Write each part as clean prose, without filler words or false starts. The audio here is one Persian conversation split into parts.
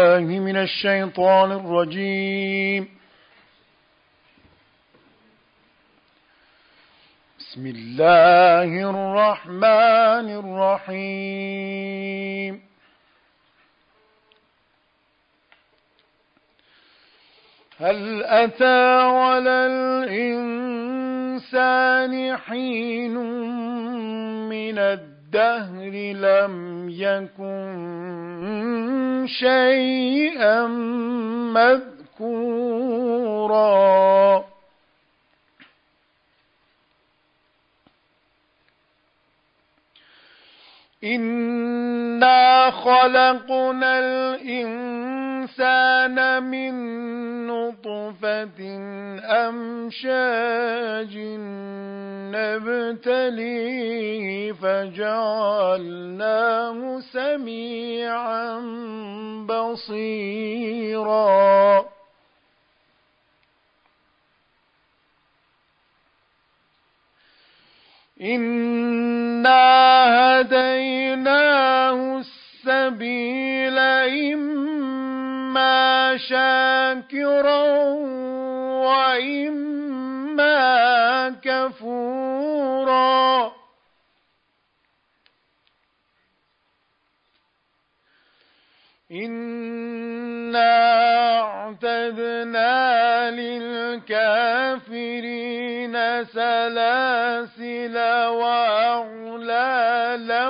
من الشيطان الرجيم. بسم الله الرحمن الرحيم. هل أتى على الإنسان حين من الدهر لم يكن شيئا مذكورا إنا خلقنا الإنسان من نطفة أمشاج نبتليه فجعلناه سميعا بصيرا إنا هديناه السبيل إما شاكرا وإما كفورا إنا أعتدنا للكافرين سلاسل وأغلالا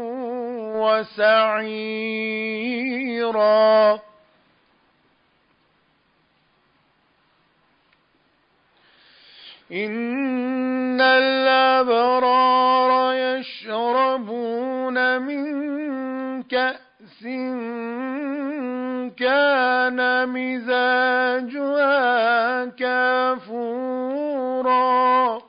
وسعيرا إن الأبرار يشربون من كأس كان مزاجها كافورا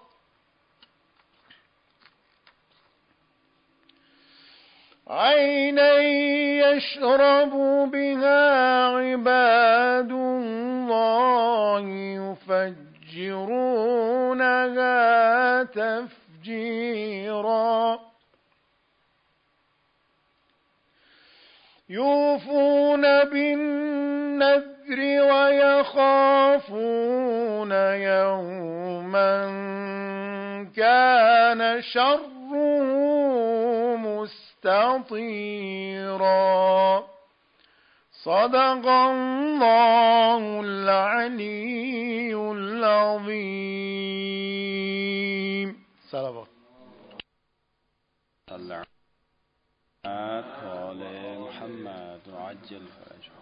عينا يشرب بها عباد الله يفجرونها تفجيرا يوفون بالنذر ويخافون يوما كان شره مستطيرا صدق الله العلي العظيم. صلوات الله على محمد وعجل فرجه.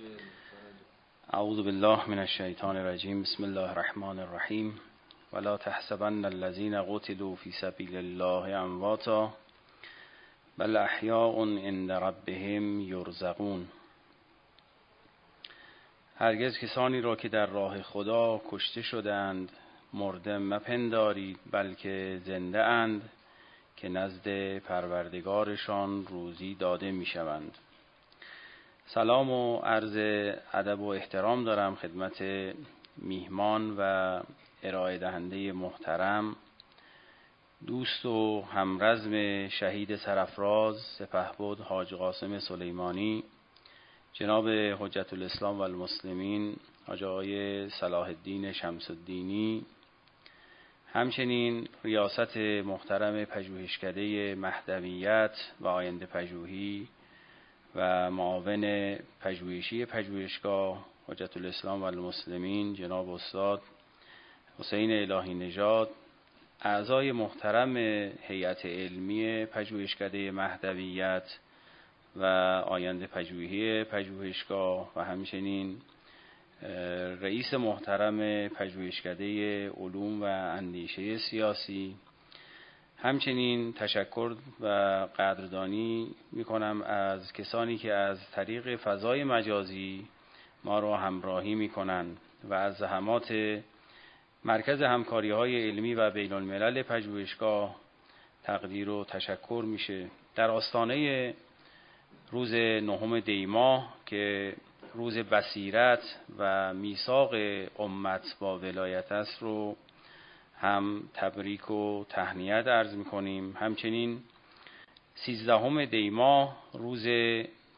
اعوذ بالله من الشیطان الرجیم. بسم الله الرحمن الرحیم. ولا تحسبن الذين قتلوا في سبيل الله امواتا بل احیاء عند ربهم یرزقون. هرگز کسانی را که در راه خدا کشته شدند مرده مپندارید، بلکه زنده اند که نزد پروردگارشان روزی داده می شوند. سلام و عرض ادب و احترام دارم خدمت میهمان و ارائه دهنده محترم، دوست و همرزم شهید سرافراز سپهبد حاج قاسم سلیمانی، جناب حجت الاسلام و المسلمین حاج آقای صلاح الدین شمس الدینی، همچنین ریاست محترم پژوهشکده مهدویت و آینده پژوهی و معاون پژوهشی پژوهشگاه حجت الاسلام و المسلمین جناب استاد حسین الهی نژاد، اعضای محترم هیئت علمی پژوهشکده مهدویت و آینده پژوهی پژوهشگاه و همچنین رئیس محترم پژوهشکده علوم و اندیشه سیاسی، همچنین تشکر و قدردانی میکنم از کسانی که از طریق فضای مجازی ما را همراهی میکنند و از زحمات مرکز همکاری‌های علمی و بین الملل پژوهشگاه تقدیر و تشکر میشه. در آستانه روز 9 دی ماه که روز بصیرت و میثاق امت با ولایت است رو هم تبریک و تهنیت عرض می‌کنیم. همچنین 13 دی ماه روز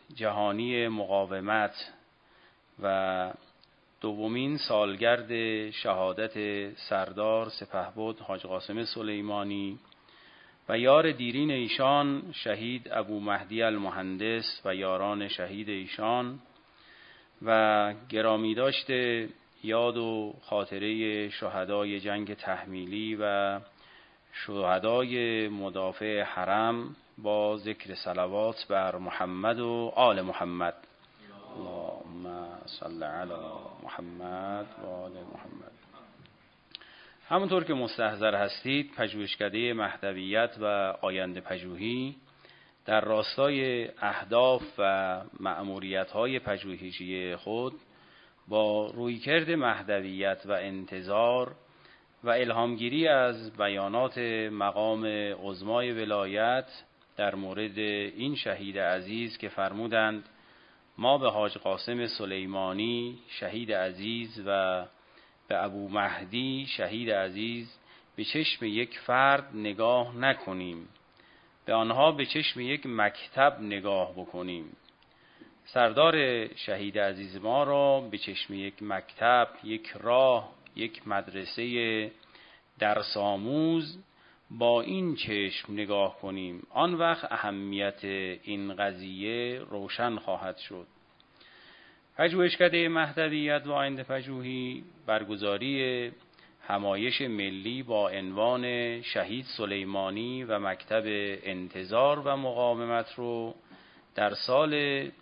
جهانی مقاومت و دومین سالگرد شهادت سردار سپهبد حاج قاسم سلیمانی و یار دیرین ایشان شهید ابو مهدی المهندس و یاران شهید ایشان و گرامی داشته یاد و خاطره شهدای جنگ تحمیلی و شهدای مدافع حرم با ذکر صلوات بر محمد و آل محمد. اللهم صل علی محمد و آل محمد. همونطور که مستحضر هستید، پژوهشکده مهدویت و آینده پژوهی در راستای اهداف و مأموریت‌های پژوهشی خود با رویکرد مهدویت و انتظار و الهامگیری از بیانات مقام عظمای ولایت در مورد این شهید عزیز که فرمودند ما به حاج قاسم سلیمانی شهید عزیز و به ابو مهدی شهید عزیز به چشم یک فرد نگاه نکنیم، به آنها به چشم یک مکتب نگاه بکنیم. سردار شهید عزیز ما را به چشم یک مکتب، یک راه، یک مدرسه درس آموز با این چشم نگاه کنیم، آن وقت اهمیت این قضیه روشن خواهد شد. پژوهشکده مهدویت و آینده پژوهی برگزاری همایش ملی با عنوان شهید سلیمانی و مکتب انتظار و مقاومت رو در سال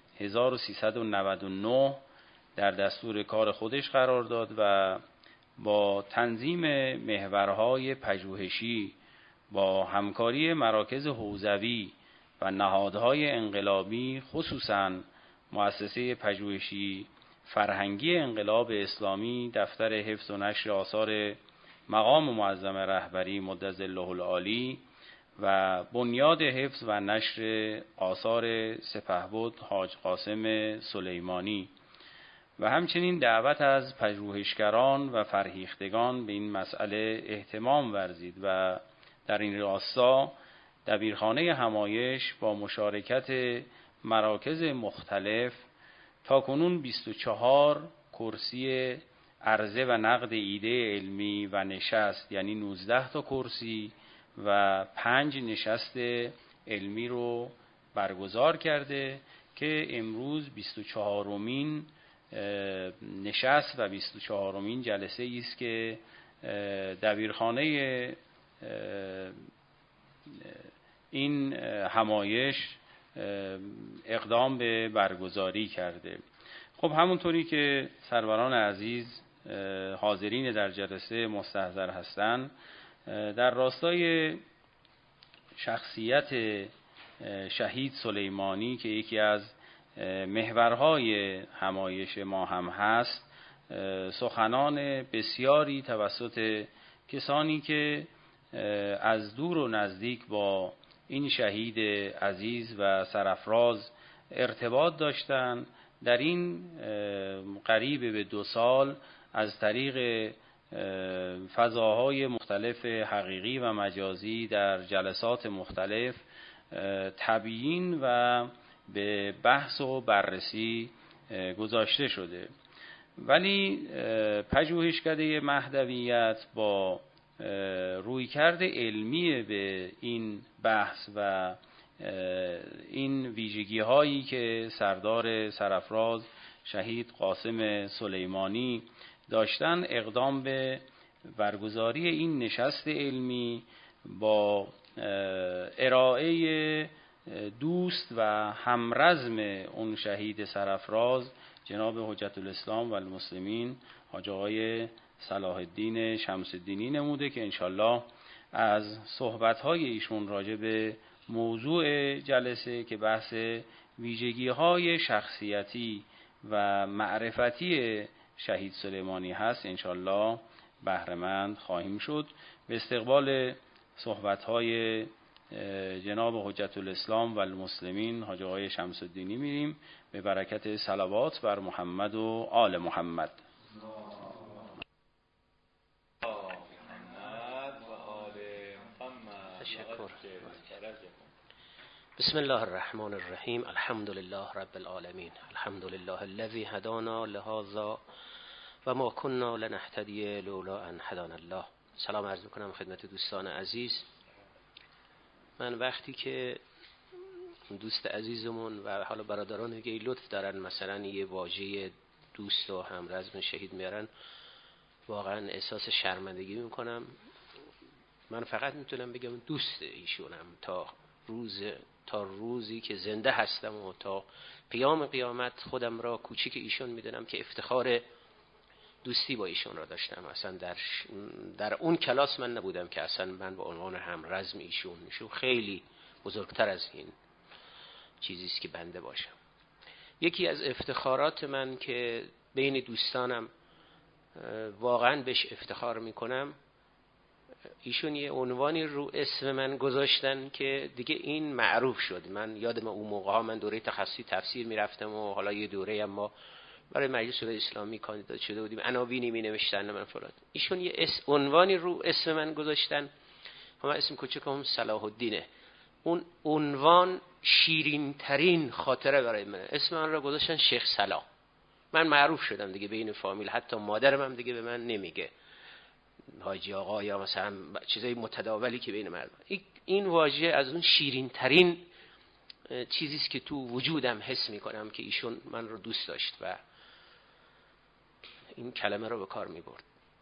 1399 در دستور کار خودش قرار داد و با تنظیم محورهای پژوهشی با همکاری مراکز حوزوی و نهادهای انقلابی، خصوصاً مؤسسه پژوهشی فرهنگی انقلاب اسلامی، دفتر حفظ و نشر آثار مقام معظم رهبری مدظله العالی و بنیاد حفظ و نشر آثار سپهبد حاج قاسم سلیمانی و همچنین دعوت از پژوهشگران و فرهیختگان به این مسئله اهتمام ورزید و در این راستا دبیرخانه همایش با مشارکت مراکز مختلف تاکنون 24 کرسی عرضه و نقد ایده علمی و نشست، یعنی 19 تا کرسی و 5 نشست علمی رو برگزار کرده که امروز 24مین نشست و 24مین جلسه است که دبیرخانه این همایش اقدام به برگزاری کرده. خب همونطوری که سروران عزیز حاضرین در جلسه مستحضر هستند، در راستای شخصیت شهید سلیمانی که یکی از محورهای همایش ما هم هست، سخنان بسیاری توسط کسانی که از دور و نزدیک با این شهید عزیز و سرافراز ارتباط داشتند در این قریب به 2 سال از طریق فضاهای مختلف حقیقی و مجازی در جلسات مختلف تبیین و به بحث و بررسی گذاشته شده. ولی پژوهشکده مهدویت با رویکرد علمی به این بحث و این ویژگی هایی که سردار سرافراز شهید قاسم سلیمانی داشتن، اقدام به برگزاری این نشست علمی با ارائه دوست و همرزم اون شهید سرافراز جناب حجت الاسلام و المسلمین حاج آقای صلاح الدین شمس الدینی نموده که انشالله از صحبت‌های ایشون راجع به موضوع جلسه که بحث ویژگی‌های شخصیتی و معرفتی شهید سلیمانی هست انشالله بهره‌مند خواهیم شد. به استقبال صحبت‌های جناب حجت الاسلام و المسلمین حاج آقای شمس الدینی میریم به برکت صلوات بر محمد و آل محمد. تشکر. بسم الله الرحمن الرحیم. الحمد لله رب العالمین. الحمد لله الذی هدانا لهذا و ما كنا لنهتدی لولا ان هدانا الله. سلام عرض میکنم خدمت دوستان عزیز. من وقتی که دوست عزیزمون و حالا برادران که لطف دارن مثلا یه واژه دوست و همرزم شهید میارن، واقعا احساس شرمندگی میکنم. من فقط میتونم بگم دوست ایشونم تا روزی که زنده هستم و تا قیام قیامت خودم را کوچیک ایشون میدونم که افتخار دوستی با ایشون را داشتم. اصلا در اون کلاس من نبودم که اصلا من به عنوان همرزم ایشون خیلی بزرگتر از این چیزیست که بنده باشم. یکی از افتخارات من که بین دوستانم واقعا بهش افتخار میکنم، ایشون یه عنوانی رو اسم من گذاشتن که دیگه این معروف شد. من یادم اون موقع ها من دوره تخصصی تفسیر میرفتم و حالا یه دوره هم ما برای مجلس اسلامی کاندیدات شده بودیم، عناوینی می نوشتن من فلان. ایشون یه عنوانی رو اسم من گذاشتن، همه اسم کوچکم صلاح الدینه. اون عنوان شیرین ترین خاطره برای من. اسم من رو گذاشتن شیخ صلاح. من معروف شدم دیگه بین فامیل، حتی مادرم هم دیگه به من نمیگه حاجی آقا یا مثلا چیزای متداولی که بین مردم. این واژه از اون شیرین ترین چیزیست که تو وجودم حس میکنم که ایشون من رو دوست داشت و این کلمه رو به کار میبرد.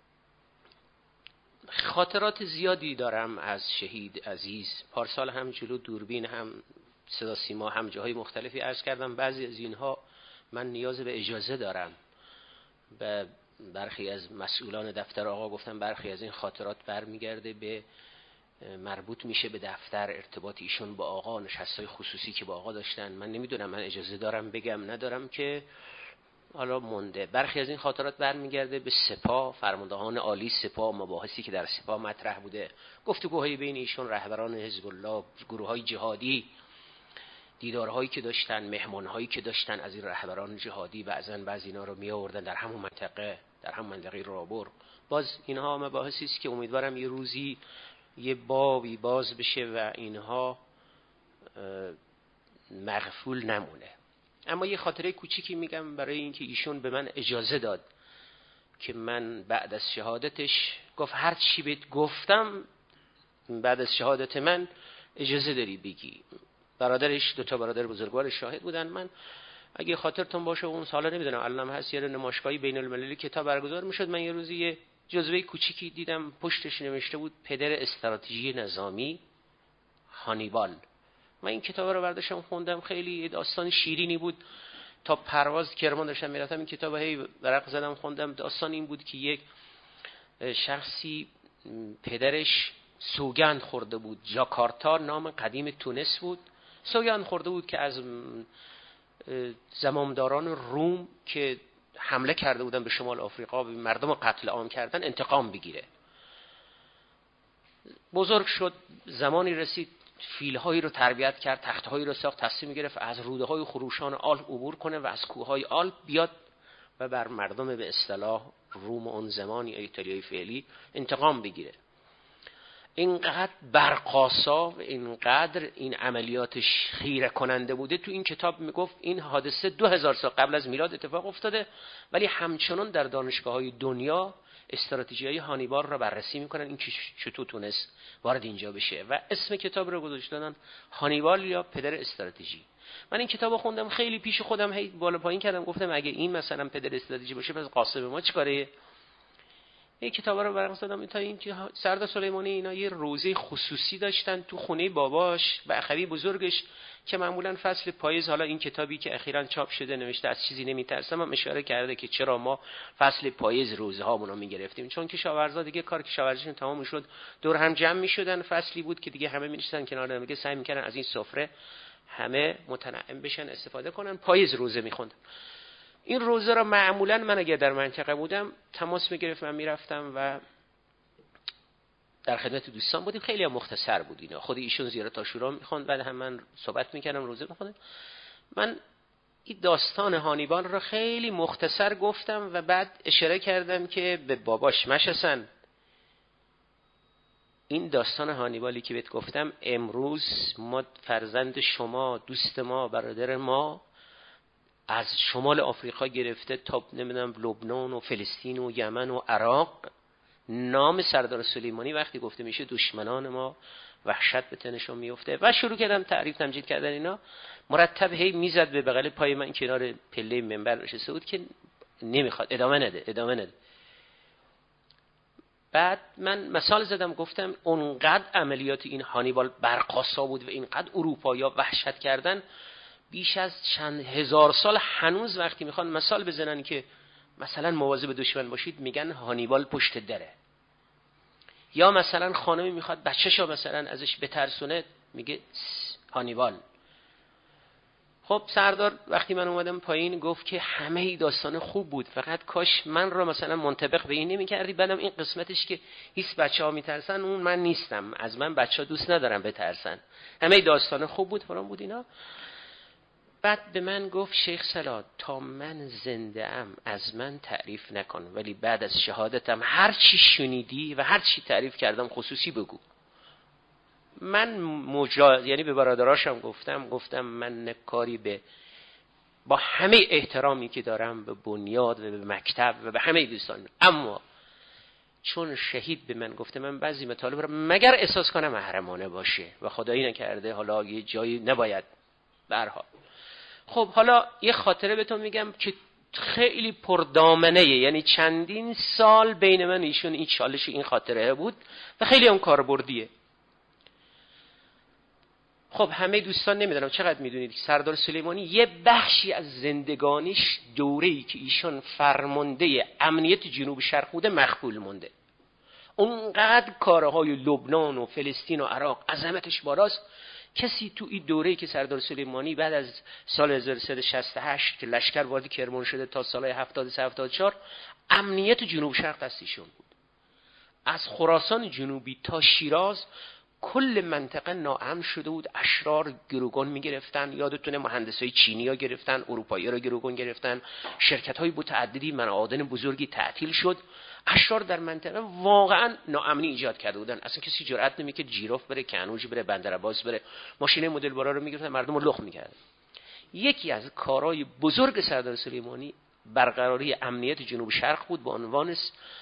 خاطرات زیادی دارم از شهید عزیز. پارسال هم جلو دوربین هم صدا سیما هم جاهای مختلفی عرض کردم. بعضی از اینها من نیاز به اجازه دارم. به برخی از مسئولان دفتر آقا گفتم برخی از این خاطرات برمیگرده به مربوط میشه به دفتر، ارتباط ایشون با آقا، نشستای خصوصی که با آقا داشتن. من نمیدونم من اجازه دارم بگم ندارم که حالا مونده. برخی از این خاطرات برمیگرده به سپاه، فرماندهان عالی سپاه، مباحثی که در سپاه مطرح بوده، گفتگوهای بین ایشون رهبران حزب الله، گروه‌های جهادی، دیدارهایی که داشتن، مهمانهایی که داشتن از این رهبران جهادی. بعضی اینا رو می آوردن در همون منطقه رابر. باز اینها مباحثی است که امیدوارم یه روزی یه بابی باز بشه و اینها مغفول نمونه. اما یه خاطره کوچیکی میگم برای اینکه ایشون به من اجازه داد که من بعد از شهادتش گفت هر چی بهت گفتم بعد از شهادت من اجازه داری بگی. برادرش، دو تا برادر بزرگوار شاهد بودن. من اگه خاطرتون باشه اون سالا نمیدونم الان هست یه نمایشگاهی بین المللی کتاب برگزار میشد، من یه روزی یه جزوه کوچیکی دیدم پشتش نوشته بود پدر استراتژی نظامی هانیبال. من این کتاب رو برداشتم خوندم، خیلی داستان شیرینی بود. تا پرواز کرمان داشتم میرفتم این کتاب هی ورق زدم خوندم. داستان این بود که یک شخصی پدرش سوگند خورده بود. جاکارتا نام قدیم تونس بود. سوگند خورده بود که از زمامداران روم که حمله کرده بودن به شمال آفریقا و مردم قتل عام کردن انتقام بگیره. بزرگ شد، زمانی رسید فیل‌هایی رو تربیت کرد، تخت‌هایی رو ساخت، تصمیم گرفت از روده‌های خروشان آلپ عبور کنه و از کوههای آلپ بیاد و بر مردم به اصطلاح روم اون زمان یا ایتالیای فعلی انتقام بگیره. اینقدر برقاسا و اینقدر این عملیاتش خیره کننده بوده. تو این کتاب میگفت این حادثه 2000 سال قبل از میلاد اتفاق افتاده، ولی همچنان در دانشگاه‌های دنیا استراتژی‌های هانیبال را بررسی میکنن این که چطور تونست وارد اینجا بشه و اسم کتاب رو گذاشتن هانیبال یا پدر استراتژی. من این کتابو خوندم، خیلی پیش خودم هی بالا پایین کردم، گفتم اگه این مثلا پدر استراتژی باشه پس قاسم ما چیکاره؟ این کتابا رو برام زدم تا این که سردار سلیمانی اینا یه روزه خصوصی داشتن تو خونه باباش و اخوی بزرگش که معمولا فصل پاییز، حالا این کتابی که اخیراً چاپ شده نوشته از چیزی نمیترسم هم اشاره کرده که چرا ما فصل پاییز روزه هامون رو میگرفتیم، چون کشاورزا دیگه کار کشاورزیشون تمام شد، دور هم جمع میشدن. فصلی بود که دیگه همه می‌نشستن کنار هم دیگه سعی می‌کردن از این سفره همه متنعم بشن، استفاده کنن. پاییز روزه می‌خوندن. این روزه را معمولا من اگه در منطقه بودم تماس میگرفت، من میرفتم و در خدمت دوستان بودیم. خیلی هم مختصر بود اینا. خود ایشون زیارت عاشورا میخوند، بعد هم من صحبت میکردم، روزه میخوندم. من این داستان هانیبال را خیلی مختصر گفتم و بعد اشاره کردم که به باباش مشسن این داستان هانیبالی که بهت گفتم، امروز ما فرزند شما، دوست ما، برادر ما، از شمال آفریقا گرفته تا نمیدونم لبنان و فلسطین و یمن و عراق، نام سردار سلیمانی وقتی گفته میشه دشمنان ما وحشت به تنشون میفته. و شروع کردم تعریف تمجید کردن اینا. مرتب هی میزد به بغل پای من، کنار پله منبر نشسته بود که نمیخواد ادامه نده. بعد من مثال زدم، گفتم اونقدر عملیات این هانیبال برقاسا بود و اینقدر اروپایی‌ها وحشت کردن، بیش از چند هزار سال هنوز وقتی میخوان مثال بزنن که مثلا مواظب دشمن باشید، میگن هانیبال پشت دره. یا مثلا خانمی میخواد بچه‌شو مثلا ازش بترسونه، میگه هانیبال. خب سردار وقتی من اومدم پایین گفت که همه داستان خوب بود، فقط کاش من را مثلا منطبق به این نمی‌کردی. بعدم این قسمتش که هیچ بچه‌ها میترسن، اون من نیستم، از من بچه‌ها دوست ندارن بترسن. همه داستان خوب بود، فرام بود اینا. بعد به من گفت شیخ صلات تا من زنده ام از من تعریف نکن، ولی بعد از شهادتم هر چی شنیدی و هر چی تعریف کردم خصوصی بگو. من یعنی به برادراشم گفتم من کاری با همه احترامی که دارم به بنیاد و به مکتب و به همه دوستان، اما چون شهید به من گفته من بعضی مطالب رو مگر احساس کنم محرمانه باشه و خدایی نکرده حالا یه جایی نباید برها. خب حالا یه خاطره بهتون میگم که خیلی پردامنه، یعنی چندین سال بین من ایشون این چالش این خاطره بود و خیلی هم کاربردیه. خب همه دوستان نمیدونم چقدر میدونید که سردار سلیمانی یه بخشی از زندگانیش دوره‌ای که ایشون فرمانده امنیت جنوب شرق بوده مخبول مونده. اونقدر کارهای لبنان و فلسطین و عراق عظمتش بالاست، کسی تو این دوره‌ای که سردار سلیمانی بعد از سال 1368 که لشکر وارد کرمان شده تا سال 73-74 امنیت جنوب شرق دستشون بود. از خراسان جنوبی تا شیراز کل منطقه ناامن شده بود، اشرار گروگان میگرفتن، یادتونه مهندسای چینی ها گرفتن، اروپایی ها گروگان گرفتن، شرکت های متعددی معادن بزرگی تعطیل شد. اشرار در منطقه واقعا ناامنی ایجاد کرده بودن، اصلا کسی جرئت نمی‌کرد جیرفت بره، کنوج بره، بندرعباس بره، ماشین مدل بارا رو میگرفتن، مردم رو لخ میکردن. یکی از کارهای بزرگ سردار سلیمانی برقراری امنیت جنوب شرق بود با عنوان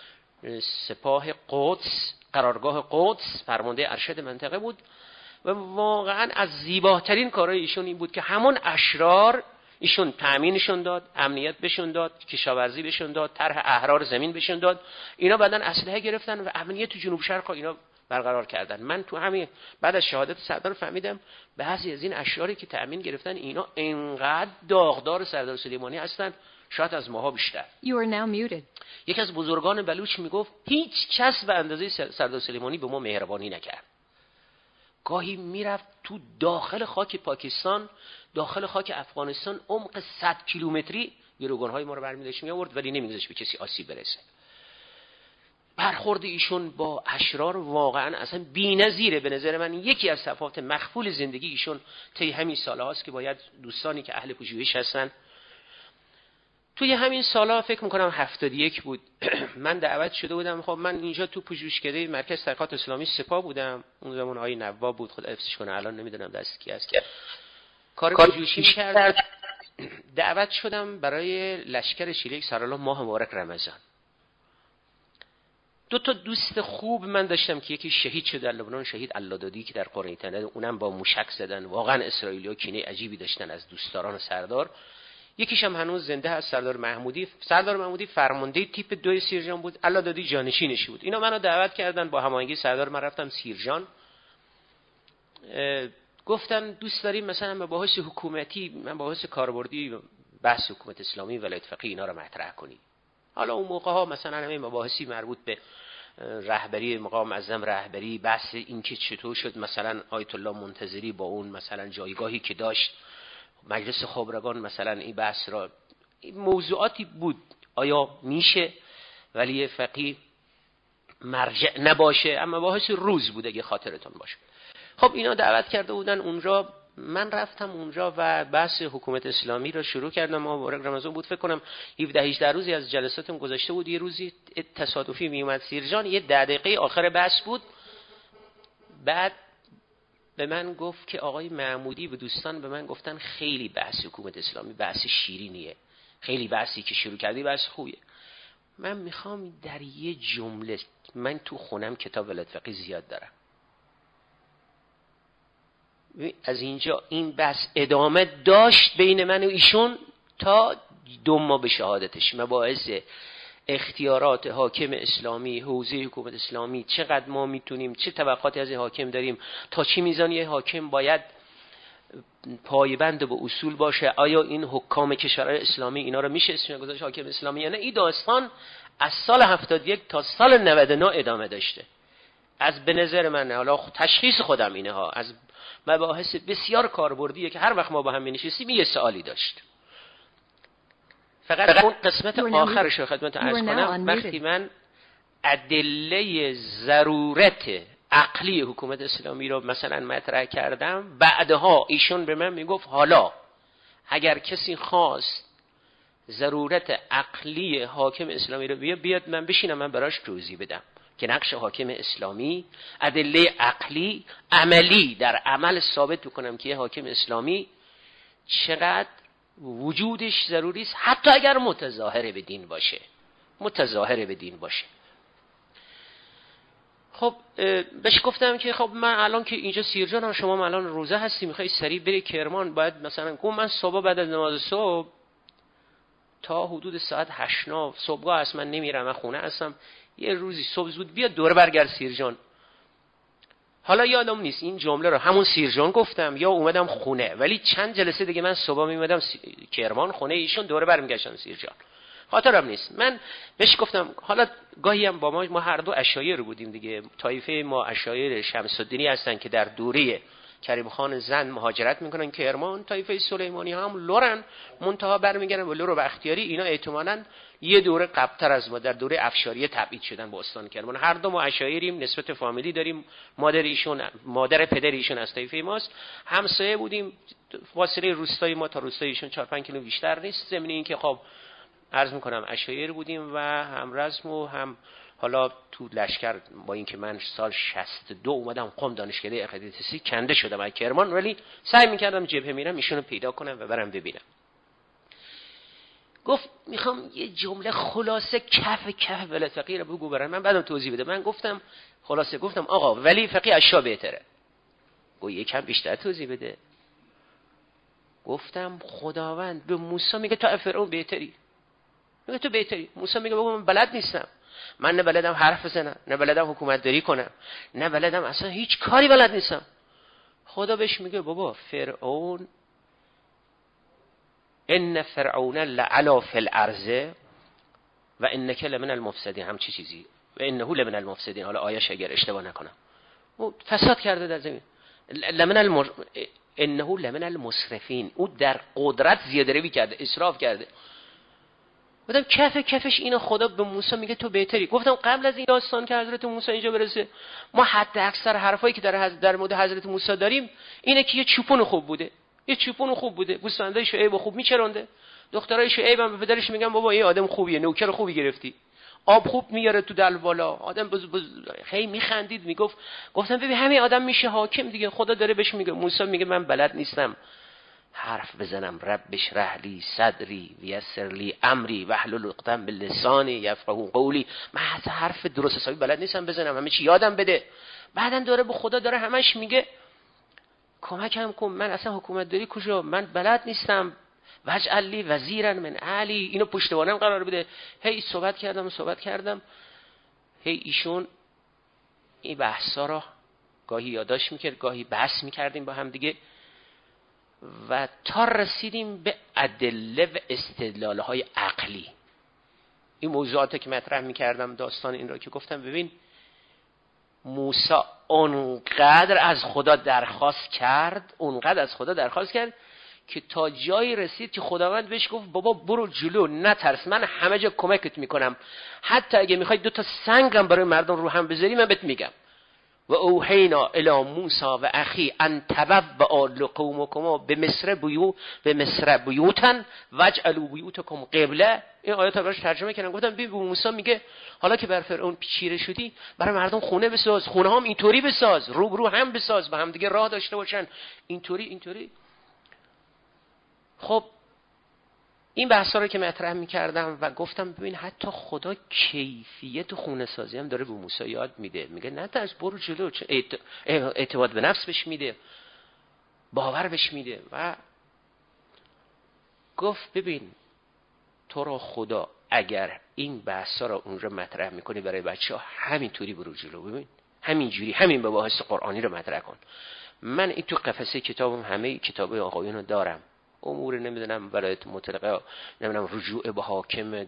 سپاه قدس، قرارگاه قدس، فرمانده ارشد منطقه بود و واقعا از زیباترین کارهای ایشون این بود که همون اشرار ایشون تأمینشون داد، امنیت بهشون داد، کشاورزی بهشون داد، طرح احرار زمین بهشون داد، اینا بعدن اسلحه گرفتن و امنیت تو جنوب شرق اینا برقرار کردن. من تو همین بعد از شهادت سردار فهمیدم بعضی از این اشراری که تأمین گرفتن اینا انقدر داغدار سردار سلیمانی هستن، شاید از ماها بیشتر. یکی از بزرگان بلوچ میگفت هیچ کس به اندازه سردار سلیمانی به ما مهربانی نکرد. گاهی میرفت تو داخل خاک پاکستان، داخل خاک افغانستان، عمق 100 کیلومتری گروگان‌های ما رو برمی‌داشت می‌آورد ولی نمی‌گذاشت به کسی آسیب برسه. برخورد ایشون با اشرار واقعا اصلا بی‌نظیره. به نظر من یکی از صفات مخفول زندگی ایشون طی همین سال‌هاست که باید دوستانی که اهل پژوهش هستن توی همین سالا، فکر میکنم 71 بود، من دعوت شده بودم. خب من اینجا تو پژوهشکده مرکز تحقیقات اسلامی سپاه بودم، اون زمان آقای نواب بود، خدا حفظش کنه، الان نمیدونم دست کی هست، کار پژوهشی می‌کرد. دعوت شدم برای لشکر شیلیک سرالله ماه مبارک رمضان. دو تا دوست خوب من داشتم که یکی شهید شد در لبنان، شهید علادادی که در قرنی تنه، اونم با موشک زدن. واقعا اسرائیلی‌ها کینه عجیبی داشتن از دوستداران سردار. یکیش هم هنوز زنده هست، سردار محمودی. سردار محمودی فرمانده تیپ 2 سیرجان بود، علادادی جانشینش بود. اینا منو دعوت کردن، با هماهنگی سردار من رفتم سیرجان. گفتن دوست داریم مثلا مباحث حکومتی، مباحث کاربردی، بحث حکومت اسلامی، ولایت فقیه اینا رو مطرح کنید. حالا اون موقع ها مثلا همین مباحثی مربوط به رهبری مقام معظم رهبری، بحث این که چطور شد مثلا آیت الله منتظری با اون مثلا جایگاهی که داشت، مجلس خبرگان مثلا این بحث را، موضوعاتی بود. آیا میشه ولی فقیه مرجع نباشه؟ اما بحث روز بود اگه خاطرتون باشه. خب اینا دعوت کرده بودن اونجا، من رفتم اونجا و بحث حکومت اسلامی را شروع کردم. مبارک رمضان بود، فکر کنم 17-18 روزی از جلساتم گذشته بود. یه روزی تصادفی می اومد سیرجان، یه 10 دقیقه آخر بحث بود، بعد به من گفت که آقای محمودی به دوستان به من گفتن خیلی بحث حکومت اسلامی بحث شیرینیه، خیلی بحثی که شروع کردی بحث خوبیه. من میخوام در یه جمله، من تو خونم کتاب ولایت فقیه زیاد دارم، از اینجا این بحث ادامه داشت بین من و ایشون تا 2 ماه به شهادتش. مباحث اختیارات حاکم اسلامی، حوزه حکومت اسلامی، چقدر ما میتونیم، چه توقعاتی از این حاکم داریم، تا چه میزان یه حاکم باید پایبند به اصول باشه، آیا این حکام کشورهای اسلامی اینا رو میشه اسمش گذاشت حاکم اسلامی یا نه. این داستان از سال 71 تا سال 99 ادامه داشته. از به نظر من، حالا تشخیص خودم اینه ها، از مباحث بسیار کاربردیه که هر وقت ما با هم می‌نشستیم یه سوالی داشت. فقط اون قسمت آخرش رو خدمت عرض کنم. وقتی من ادله ضرورت عقلی حکومت اسلامی رو مثلا مطرح کردم، بعدها ایشون به من میگفت حالا اگر کسی خواست ضرورت عقلی حاکم اسلامی رو بیاد من بشینم من براش توضیح بدم که نقش حاکم اسلامی، ادله عقلی عملی در عمل ثابت کنم که حاکم اسلامی چقدر وجودش ضروری است، حتی اگر متظاهر به دین باشه. خب بهش گفتم که خب من الان که اینجا سیرجان شما الان روزه هستی میخوای سریع بری کرمان، باید مثلا من صبح بعد از نماز صبح تا حدود ساعت 8 صبحگاه هست من نمیرم، من خونه هستم، یه روزی صبح زود بیا دوره برگرد سیرجان. حالا یادم نیست این جمله رو همون سیرجان گفتم یا اومدم خونه، ولی چند جلسه دیگه من صبح میمدم کرمان خونه ایشون دوره برمیگشتم سیرجان، خاطرم نیست. من بهش گفتم حالا گاهی هم با ما هر دو اشایر بودیم دیگه، طایفه ما اشایر شمس الدینی هستن که در دوره کریم خان زند مهاجرت میکنن کرمان، طایفه سلیمانی هم لورن منتها برمیگردن به لور و اختیاری. اینا احتمالاً یه دوره قبلتر از ما در دوره افشاریه تبعید شدن به استان کرمان. هر دو ما اشایریم، نسبت فامیلی داریم، مادر پدر ایشون از طایفه ماست، همسایه بودیم، فاصله روستای ما تا روستای ایشون 4-5 کیلو بیشتر نیست. ضمن این که خب عرض میکنم اشایر بودیم و هم رزم و هم حالا تو لشکر، با اینکه من سال 62 اومدم قم دانشکده اقتصادی کنده شدم از کرمان، ولی سعی میکردم جبهه میرم ایشونو پیدا کنم و برم ببینم. گفت میخوام یه جمله خلاصه کف ولایت فقیه رو بگو برام، من بعدم توضیح بده. من گفتم خلاصه گفتم آقا ولی فقیه از شاه بهتره. گفت یکم بیشتر توضیح بده. گفتم خداوند به موسی میگه تو فرعون بهتری، میگه تو بهتری. موسی میگه بابا من بلد نیستم، من نه بلدم حرف بزنم، نه بلدم حکومت داری کنم، نه بلدم اصلا هیچ کاری بلد نیستم. خدا بهش میگه بابا فرعون ان فرعون لعلا فی الارض و انک لمن المفسدین، هم چیزی و انه لمن المفسدین، حالا آیش اگر اشتباه نکنم، او فساد کرده در زمین. انه لمن المسرفین، او در قدرت زیاده روی کرده، اسراف کرده. گفتم کفش اینو خدا به موسی میگه تو بهتری. گفتم قبل از این داستان که حضرت موسی اینجا برسه، ما حد اکثر حرفایی که در مورد حضرت موسی داریم اینه که یه چوپون خوب بوده، گوسفندای شعیب خوب میچرونده، دخترای شعیب هم به پدرش میگن بابا این آدم خوبیه، نوکر خوبی گرفتی، آب خوب میاره تو دلوالا، آدم خیلی میخندید. گفتم ببین همین آدم میشه حاکم دیگه. خدا داره بهش میگه، موسی میگه من بلد نیستم حرف بزنم، رب اشرح لی صدری ویسر لی امری واحلل عقدة من لسانی یفقهوا قولی. من حرف درست حسابی بلد نیستم بزنم، همه چی یادم بده. بعدن داره به خدا داره همش میگه کمکم کن، من اصلا حکومت داری کجا، من بلد نیستم، واجعل لی وزیرا من اهلی، اینو پشتوانم قرار بده. هی صحبت کردم، هی ایشون این بحثا رو گاهی یادداشت میکرد، گاهی بحث میکردیم با هم دیگه و تا رسیدیم به ادله و استدلال‌های عقلی. این موضوعاتی که مطرح میکردم، داستان این را که گفتم ببین موسی اونقدر از خدا درخواست کرد که تا جایی رسید که خداوند بهش گفت بابا برو جلو، نترس، من همه جا کمکت میکنم، حتی اگه میخوای 2 تا سنگم برای مردم رو هم بذاری من بهت میگم. و اوحینا الی موسی و اخی ان تبوأ لقومکما به مصر بیوتا واجعلوا بیوتکم قبله. این آیات رو ترجمه کردم، گفتم ببین موسی میگه حالا که بر فرعون چیره شدی برای مردم خونه بساز، خونه هم اینطوری بساز، رو هم بساز، با هم دیگه راه داشته باشن، اینطوری. خب این بحثا رو که مطرح می‌کردم و گفتم ببین حتی خدا کیفیت خونه سازی هم داره به موسی یاد میده، میگه نه ترس، برو جلو، اعتماد به نفس بهش میده، باور بهش میده و گفت ببین تو را خدا اگر این بحثا رو اونجا مطرح میکنی برای بچه‌ها همینطوری برو جلو، ببین همینجوری همین مباحث قرآنی رو مطرح کن. من این تو قفسه کتابم همه کتابای آقایون رو دارم، امور نمیدونم ولایت مطلقه، نمیدونم رجوع به حاکم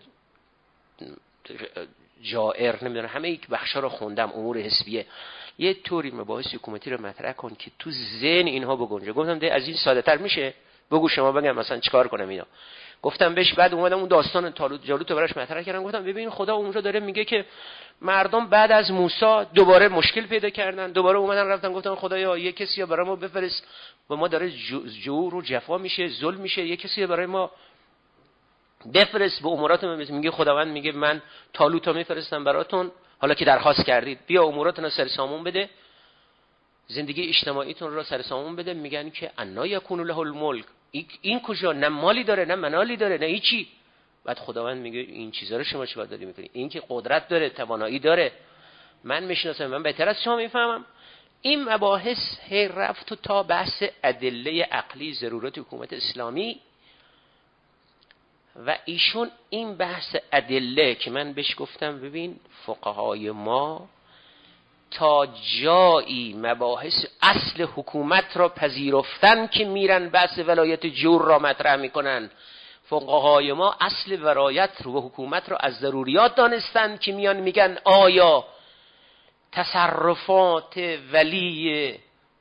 جائر، نمیدونم همه یک بخشا رو خوندم، امور حزبیه. یه طوری مباحث حکومتی رو مطرح کن که تو ذهن اینها بگنجه. گفتم ده از این ساده تر میشه؟ بگو شما بگم مثلا چیکار کنم اینا. گفتم بهش، بعد اومدم اون داستان طالوت جالوت رو براش مطرح کردم، گفتم ببین خدا اونجا داره میگه که مردم بعد از موسی دوباره مشکل پیدا کردن، دوباره اومدن رفتن گفتن خدایا یه کسی برای ما بفرست، و ما داره جور و جفا میشه، ظلم میشه، یه کسی برای ما بفرست به امورات ما. میگه خداوند میگه من طالوت رو میفرستم براتون، حالا که درخواست کردید بیا اموراتون رو سرسامون بده، زندگی اجتماعیتون رو سرسامون بده. میگن که انا یکون له الملک، این کجا؟ نه مالی داره نه منالی داره نه هیچی. بعد خداوند میگه این چیزا رو شما چیکار داری میکنی؟ این که قدرت داره، توانایی داره، من میشناسم، من بهتر از شما میفهمم. این مباحث هی رفت و تا بحث ادله عقلی ضرورت حکومت اسلامی و ایشون این بحث ادله که من بهش گفتم ببین فقهای ما تا جایی مباحث اصل حکومت را پذیرفتن که میرن بحث ولایت جور را مطرح میکنن. فقهای ما اصل ولایت رو و حکومت را از ضروریات دانستن که میان میگن آیا تصرفات ولی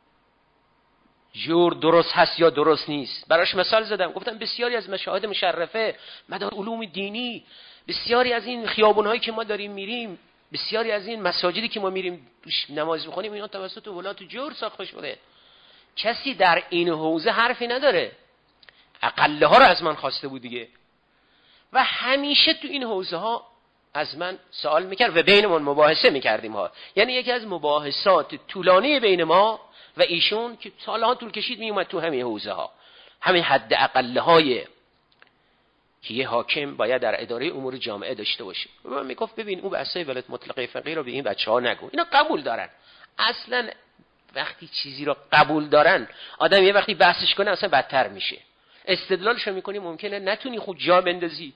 جور درست هست یا درست نیست. براش مثال زدم، گفتم بسیاری از مشاهد مشرفه مدار علوم دینی، بسیاری از این خیابون‌هایی که ما داریم میریم، بسیاری از این مساجدی که ما میریم نماز میخونیم، اینا توسط ولایت جور ساخته شده. کسی در این حوزه حرفی نداره، اقله ها رو از من خواسته بود دیگه و همیشه تو این حوزه ها از من سوال میکرد و بینمون مباحثه میکردیم ها. یعنی یکی از مباحثات طولانی بین ما و ایشون که سالها طول کشید میومد تو همین حوزه ها، همین حد اقله های که یه حاکم باید در اداره امور جامعه داشته باشه. و من میگفت ببین اون بحثای ولایت مطلقه فقیه رو به این بچه‌ها نگو، اینا قبول دارن. اصلا وقتی چیزی رو قبول دارن آدم یه وقتی بحثش کنه اصلا بدتر میشه، استدلالش میکنی ممکنه نتونی خود جا بندازی.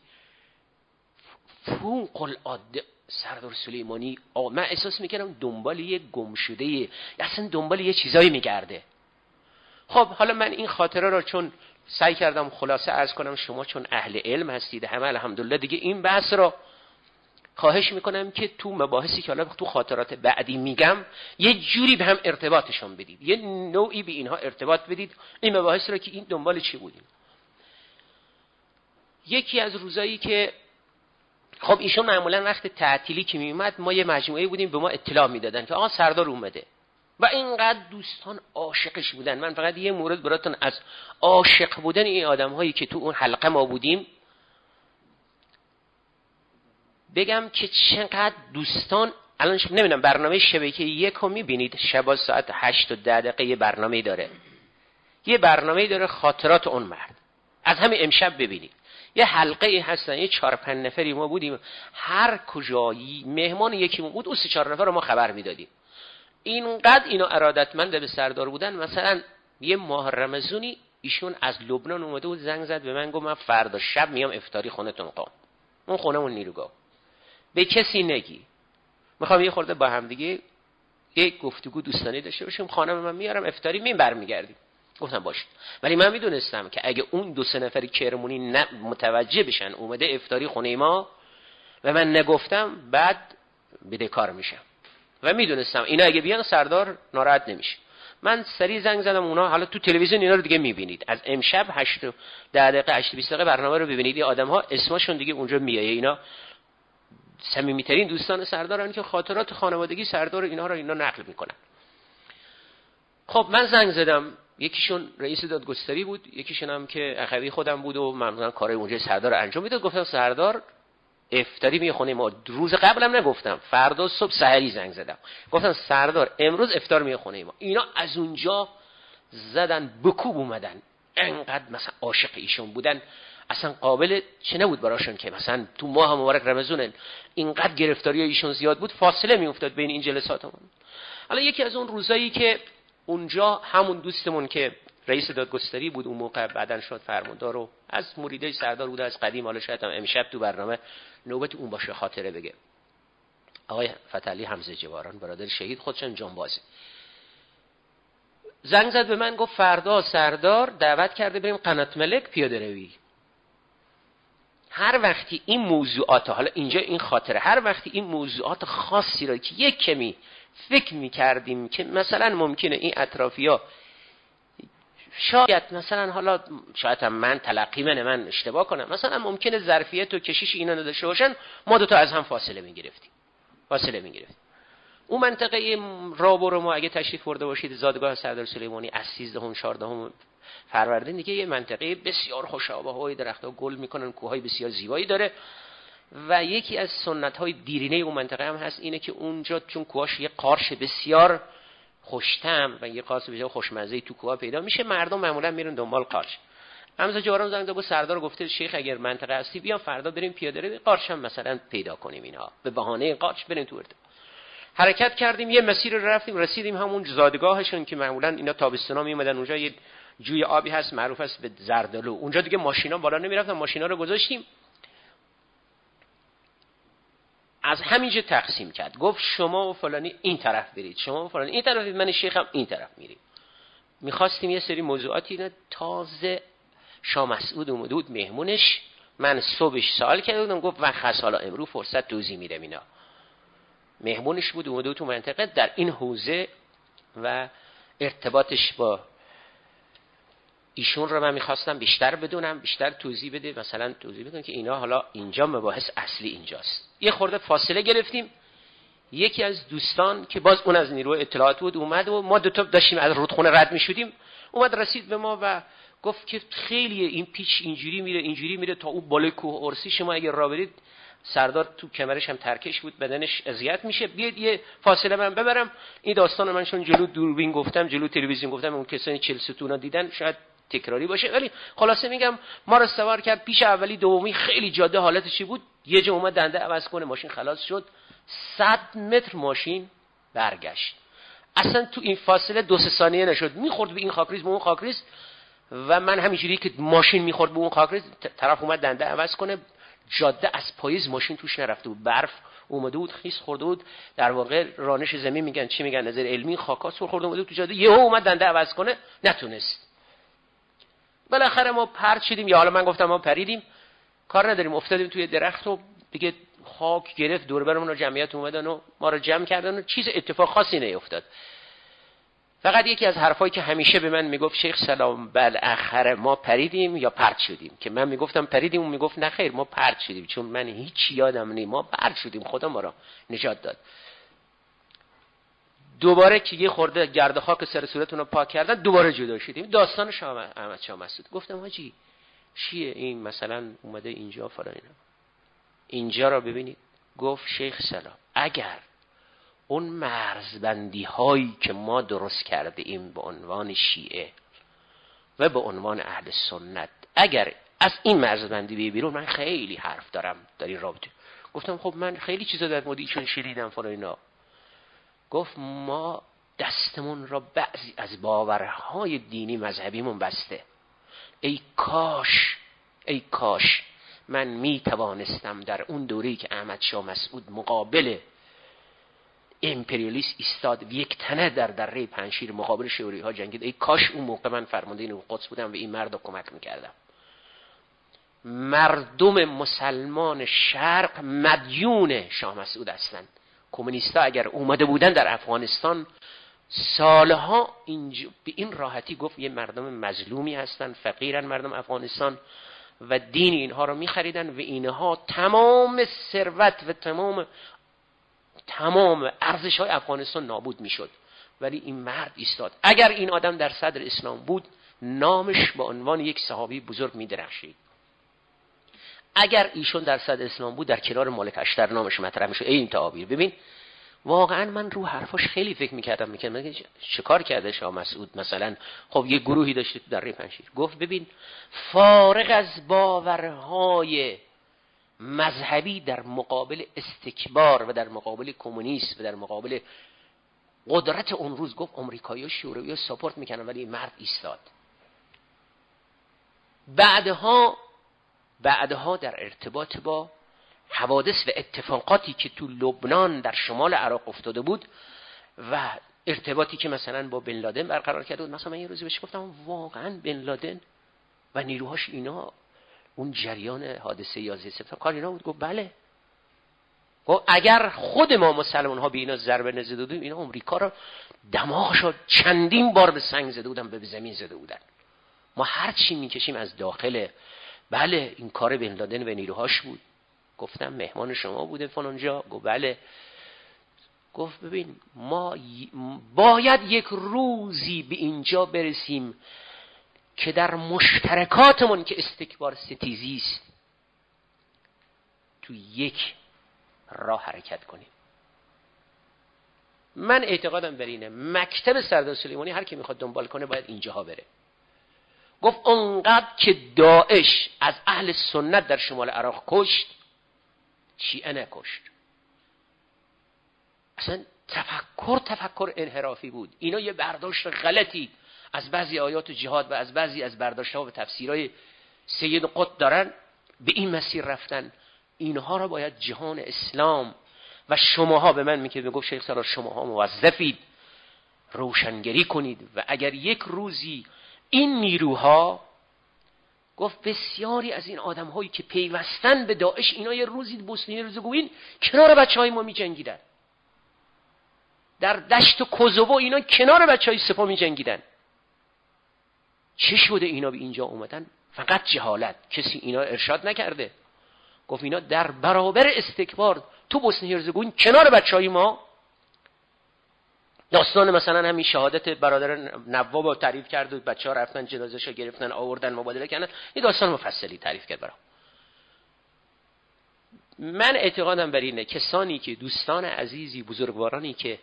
فوق العاده سردار سلیمانی من احساس میکردم دنبال یه گمشده، اصلا دنبال یه چیزایی میگرده. خب حالا من این خاطره رو چون سعی کردم خلاصه عرض کنم، شما چون اهل علم هستید همه الحمدلله دیگه این بحث رو خواهش میکنم که تو مباحثی که حالا تو خاطرات بعدی میگم یه جوری به هم ارتباطشون بدید، یه نوعی به اینها ارتباط بدید، این مباحث رو که این دنبال چی بودیم. یکی از روزایی که خب ایشون معمولا وقت تعطیلی که میومد ما یه مجموعه بودیم به ما اطلاع میدادن که آقا سردار اومده و اینقدر دوستان عاشقش بودن. من فقط یه مورد براتون از عاشق بودن این آدم‌هایی که تو اون حلقه ما بودیم بگم که چقدر دوستان. الان نمیدونم برنامه شبکه یک رو میبینید، شب ساعت 8 و 10 دقیقه یه برنامه داره، یه برنامه داره خاطرات اون مرد، از همین امشب ببینید. یه حلقه ای هستن، یه 4-5 نفری ما بودیم، هر کجایی مهمان یکیمون بود اون 3-4 نفر رو ما خبر میدادیم. اینقدر اینا ارادتمند به سردار بودن. مثلا یه ماه رمضانی ایشون از لبنان اومده بود، زنگ زد به من گفت من فردا شب میام افطاری خونتون قم، اون خونمون نیروگاه، به کسی نگی، میخوام یه خورده با هم دیگه یک گفتگو دوستانه داشته باشیم، خانم من میارم افطاری میم برمیگردیم. گفتم باشه، ولی من میدونستم که اگه اون 2-3 نفری کرمونی متوجه بشن اومده افطاری خونه ما و من نگفتم بعد بدهکار میشم و میدونستم اینا اگه بیان سردار ناراحت نمیشه. من سریع زنگ زدم اونا، حالا تو تلویزیون اینا رو دیگه میبینید، از امشب 8 و 10 دقیقه 8-20 دقیقه برنامه رو ببینید. این آدم‌ها اسمشون دیگه اونجا میاد، اینا صمیمی‌ترین دوستان سردارن که خاطرات خانوادگی سردار اینا رو اینا نقل میکنن. خب من زنگ زدم، یکیشون رئیس دادگستری بود، یکیشون هم که اخوی خودم بود و معمولا کارهای اونجا سردار انجام میداد. گفتم سردار افطاری میاد خونه ما. روز قبلم نگفتم، فردا صبح سحری زنگ زدم گفتم سردار امروز افطار میاد خونه ما. اینا از اونجا زدن بکوب اومدن، انقدر مثلا عاشق ایشون بودن، اصلا قابل چه نبود براشون که مثلا تو ماه مبارک رمضان اینقدر گرفتاری ایشون زیاد بود، فاصله میافتاد بین این جلساتمون. حالا یکی از اون روزایی که اونجا همون دوستمون که رئیس دادگستری بود اون موقع بعدن شد فرماندار و از مریدای سردار بود از قدیم، حالا شاید هم امشب تو برنامه نوبت اون باشه خاطره بگه، آقای فتحعلی حمزه جواران برادر شهید خودشون جانبازه، زنگ زد به من گفت فردا سردار دعوت کرده بریم قنات ملک پیاده روی. هر وقتی این موضوعات، حالا اینجا این خاطره، هر وقتی این موضوعات خاصی را که یک کمی فکر می‌کردیم که مثلا ممکنه این اطرافیا شاید مثلا، حالا شاید هم من تلقی من اشتباه کنم، مثلا ممکنه ظرفیت و کشش اینا نداشته باشن، ما دوتا از هم فاصله می‌گرفتیم. اون منطقه رابر ما اگه تشریف برده باشید زادگاه سردار سلیمانی از 13 14 فروردین دیگه یه منطقه بسیار خوش‌آب‌های درخت‌ها گل میکنن، کوههای بسیار زیبایی داره و یکی از سنت‌های دیرینه اون منطقه هم هست اینه که اونجا چون کوهاش یه قارش بسیار خوش‌طعم و یه قارش بسیار خوشمزه تو کوه پیدا میشه، مردم معمولا میرن دنبال قارش. حمزه جواران زنگ زد سردار گفته شیخ اگر منطقه هستی بیا فردا بریم پیاده روی قارش هم مثلا پیدا کنیم، اینا به بهانه قارش بریم تو ارتفاع. حرکت کردیم، یه مسیر رو رفتیم، رسیدیم همون زادگاهشون که معمولا اینا تابستونا میومدن اونجا، یه جوی آبی هست معروف است به زردالو، اونجا دیگه ماشینا بالا نمیرفتن، ماشینا رو گذاشتیم. از همینجا تقسیم کرد، گفت شما و فلانی این طرف برید، شما و فلانی این طرف برید، من شیخم این طرف میریم. میخواستیم یه سری موضوعاتی اینا. تازه شاه مسعود اومده بود مهمونش، من صبحش سوال کرده بودم، گفت وقت هست حالا امروز فرصت توضیح میدم. اینا مهمونش بود اومده تو منطقه در این حوزه و ارتباطش با ایشون رو من میخواستم بیشتر بدونم، بیشتر توضیح بده، مثلا توضیح بدون که اینا حالا اینجا مباحث اصلی اینجاست. یه خورده فاصله گرفتیم، یکی از دوستان که باز اون از نیروی اطلاعات بود اومد و ما دو تا داشتیم از رودخونه رد میشدیم، اومد رسید به ما و گفت که خیلی این پیچ اینجوری میره تا اون بالای کوه ارسی، شما اگه راه برید، سردار تو کمرش هم ترکش بود بدنش اذیت میشه، بیاد یه فاصله من ببرم. این داستان من چون جلو دوربین گفتم، جلو تلویزیون گفتم، اون کسانی 40 ستونا دیدن شاید تکراری باشه، ولی خلاصه میگم ما رو سوار کرد پیش اولی دومی، خیلی جاده حالتشی بود، یه جا اومد دنده عوض کنه، ماشین خلاص شد، 100 متر ماشین برگشت. اصلا تو این فاصله 2 ثانیه نشد، میخورد به این خاکریز به اون خاکریز و من همینجوری که ماشین میخورد به اون خاکریز، طرف اومد دنده عوض کنه، جاده از پاییز ماشین توش نرفته بود، برف اومده بود، خیس خورده بود، در واقع رانش زمین میگن چی میگن نظر علمی، خاکا سر خورده اومده بود تو جاده، یهو اومد دنده عوض کنه، نتونست. بالاخره ما پرت شدیم، یا حالا من گفتم ما پریدیم، کار نداریم، افتادیم توی درخت و دیگه خاک گرفت، دور برمون رو جمعیت اومدن و ما رو جمع کردن و چیز اتفاق خاصی نیفتاد. فقط یکی از حرفایی که همیشه به من میگفت شیخ سلام بالاخره ما پریدیم یا پرت شدیم، که من میگفتم پریدیم، اون میگفت نه خیر ما پرت شدیم، چون من هیچ یادم نیست، ما پرت شدیم، خدا ما را نجات داد. دوباره که یه خورده گرد خاک سر صورتون رو پاک کردن، دوباره جدا شدیم. داستان احمد شاه مسعود. گفتم حاجی چیه این مثلا اومده اینجا فلان اینا، اینجا رو ببینید. گفت شیخ سلام اگر اون مرزبندی هایی که ما درست کرده ایم به عنوان شیعه و به عنوان اهل سنت، اگر از این مرزبندی بی بیرون، من خیلی حرف دارم در این رابطه. گفتم خب من خیلی چیزا در مورد ایشون شنیدم فلان اینا. گفت ما دستمون را بعضی از باورهای دینی مذهبیمون بسته. ای کاش من می توانستم در اون دوره‌ای که احمد شاه مسعود مقابل امپریالیست ایستاد، یک تنه در دره پنشیر مقابل شوروی ها جنگید، ای کاش اون موقع من فرمانده این قدس بودم و این مرد رو کمک میکردم. مردم مسلمان شرق مدیون شاه مسعود هستند. کمونیستا اگر اومده بودن در افغانستان سالها به این راحتی گفت یه مردم مظلومی هستن، فقیرن مردم افغانستان و دین اینها رو میخریدن و اینها تمام ثروت و تمام ارزش های افغانستان نابود میشد. ولی این مرد ایستاد. اگر این آدم در صدر اسلام بود نامش به عنوان یک صحابی بزرگ می‌درخشید. اگر ایشون در صدر اسلام بود در کنار مالک اشتر نامش مطرح می‌شد. این تعابیر ببین، واقعا من رو حرفاش خیلی فکر می‌کردم چه کار کرده شاه مسعود مثلا. خب یه گروهی داشته در دره پنجشیر، گفت ببین فارغ از باورهای مذهبی در مقابل استکبار و در مقابل کمونیسم و در مقابل قدرت اون روز، گفت آمریکایی و شوروی ساپورت میکنن ولی این مرد ایستاد. بعدها در ارتباط با حوادث و اتفاقاتی که تو لبنان در شمال عراق افتاده بود و ارتباطی که مثلا با بن لادن برقرار کرده بود، مثلا من یه روزی بهش گفتم واقعا بن لادن و نیروهاش اینا اون جریان حادثه 11 سپتامبر کار اینا بود؟ گفت بله. گفت اگر خود ما مسلمان ها به اینا ضربه نزده بودیم اینا آمریکا رو دماغشو چندین بار به سنگ زده بودن، به زمین زده بودن. ما هر چی میکشیم از داخل. بله این کار بن لادن و نیروهاش بود. گفتم مهمان شما بوده فلان جا؟ گفت بله. گفت ببین ما باید یک روزی به اینجا برسیم که در مشترکاتمون که استکبار ستیزی است تو یک راه حرکت کنیم. من اعتقادم بر اینه مکتب سردار سلیمانی هر کی میخواد دنبال کنه باید اینجاها بره. گفت اونقدر که داعش از اهل سنت در شمال عراق کشت، شیعه نکشت. اصلا تفکر انحرافی بود. اینا یه برداشت غلطی از بعضی آیات جهاد و از بعضی از برداشت‌ها و تفسیرهای سید قطب دارن، به این مسیر رفتن. اینها را باید جهان اسلام و شماها، به من میگفت شیخ سالار شماها موظفید روشنگری کنید و اگر یک روزی این نیروها، گفت بسیاری از این آدم‌هایی که پیوستن به داعش اینا یه روزی بوسنی هرزگوین کنار بچه‌های ما می‌جنگیدن، در دشت کوزوو اینا کنار بچه‌های سپاه می‌جنگیدن. چه شده اینا به اینجا اومدن؟ فقط جهالت. کسی اینا ارشاد نکرده. گفت اینا در برابر استکبار تو بوسنی هرزگوین کنار بچهای ما. داستان مثلا همین شهادت برادر نواب رو تعریف کرد و بچه‌ها رفتن جنازه‌شو گرفتن آوردن مبادله کردن. این داستان مفصلی تعریف کرد برام. من اعتقادم بر اینه کسانی که دوستان عزیزی بزرگوارانی که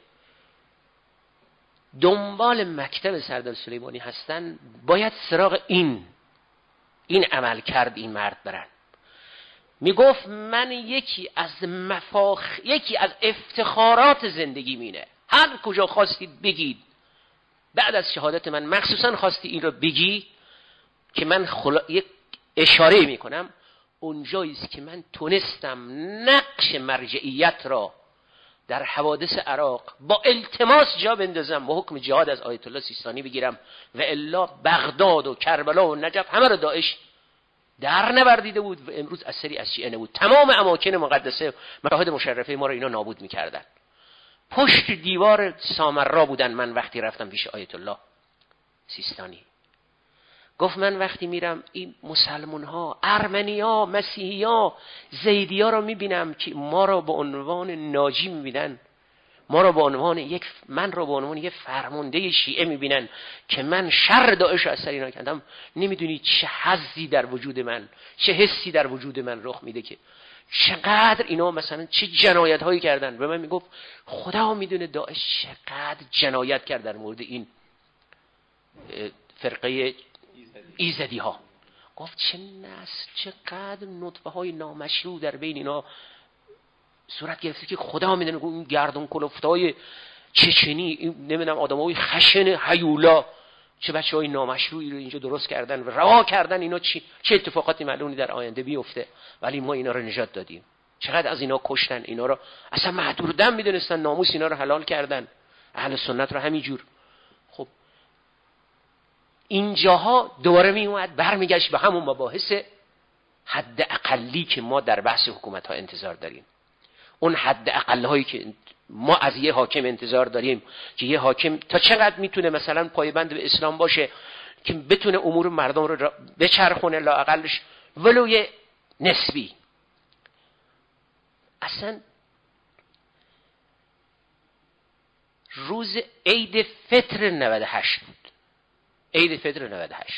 دنبال مکتب سردار سلیمانی هستن باید سراغ این عمل کرد این مرد برن. میگفت من یکی از افتخارات زندگی مینه، هر کجا خواستید بگید بعد از شهادت من، مخصوصا خواستی این رو بگی که من یک اشاره میکنم، اونجاییست که من تونستم نقش مرجعیت را در حوادث عراق با التماس جا بندازم، با حکم جهاد از آیت الله سیستانی بگیرم و الا بغداد و کربلا و نجف همه رو داعش در نوردیده بود و امروز اثری از شیعه نبود. تمام اماکن مقدسه مشاهد مشرفه ما رو اینا نابود میکردن. پشت دیوار سامرا بودن. من وقتی رفتم پیش آیت الله سیستانی، گفت من وقتی میرم این مسلمان ها، ارمنی ها، مسیحی ها، زیدی ها رو میبینم که ما را به عنوان ناجی میبینن، من را به عنوان یک فرمانده شیعه میبینن که من شر داعش اثر اینا کردم. نمیدونی چه حظی در وجود من، چه حسی در وجود من رخ میده که چقدر اینا مثلا چه جنایت هایی کردن. به من میگفت خدا میدونه داعش چقدر جنایت کرد در مورد این فرقه ایزدی ها. گفت چه نسل، چقدر نطفه های نامشروع در بین اینا صورت گرفته که خدا میدونه اون گردون کلفتای چچنی، نمیدونم آدمای خشن هیولا چه بچهای نامشروعی رو اینجا درست کردن و رها کردن. اینا چه اتفاقاتی معلومی در آینده بیفته، ولی ما اینا رو نجات دادیم. چقدر از اینا کشتن، اینا رو اصلا معدوردم میدونستن، ناموس اینا رو حلال کردن. اهل سنت رو همینجور. خب اینجاها دوباره می اومد برمیگشت به همون مباحث حد اقلی که ما در بحث حکومت ها انتظار داریم. اون حد اقل هایی که ما از یه حاکم انتظار داریم که یه حاکم تا چقدر میتونه مثلا پایبند به اسلام باشه که بتونه امور مردم رو بچرخونه، لااقلش ولو نسبی. اصلا روز عید فطر 98 بود. عید فطر 98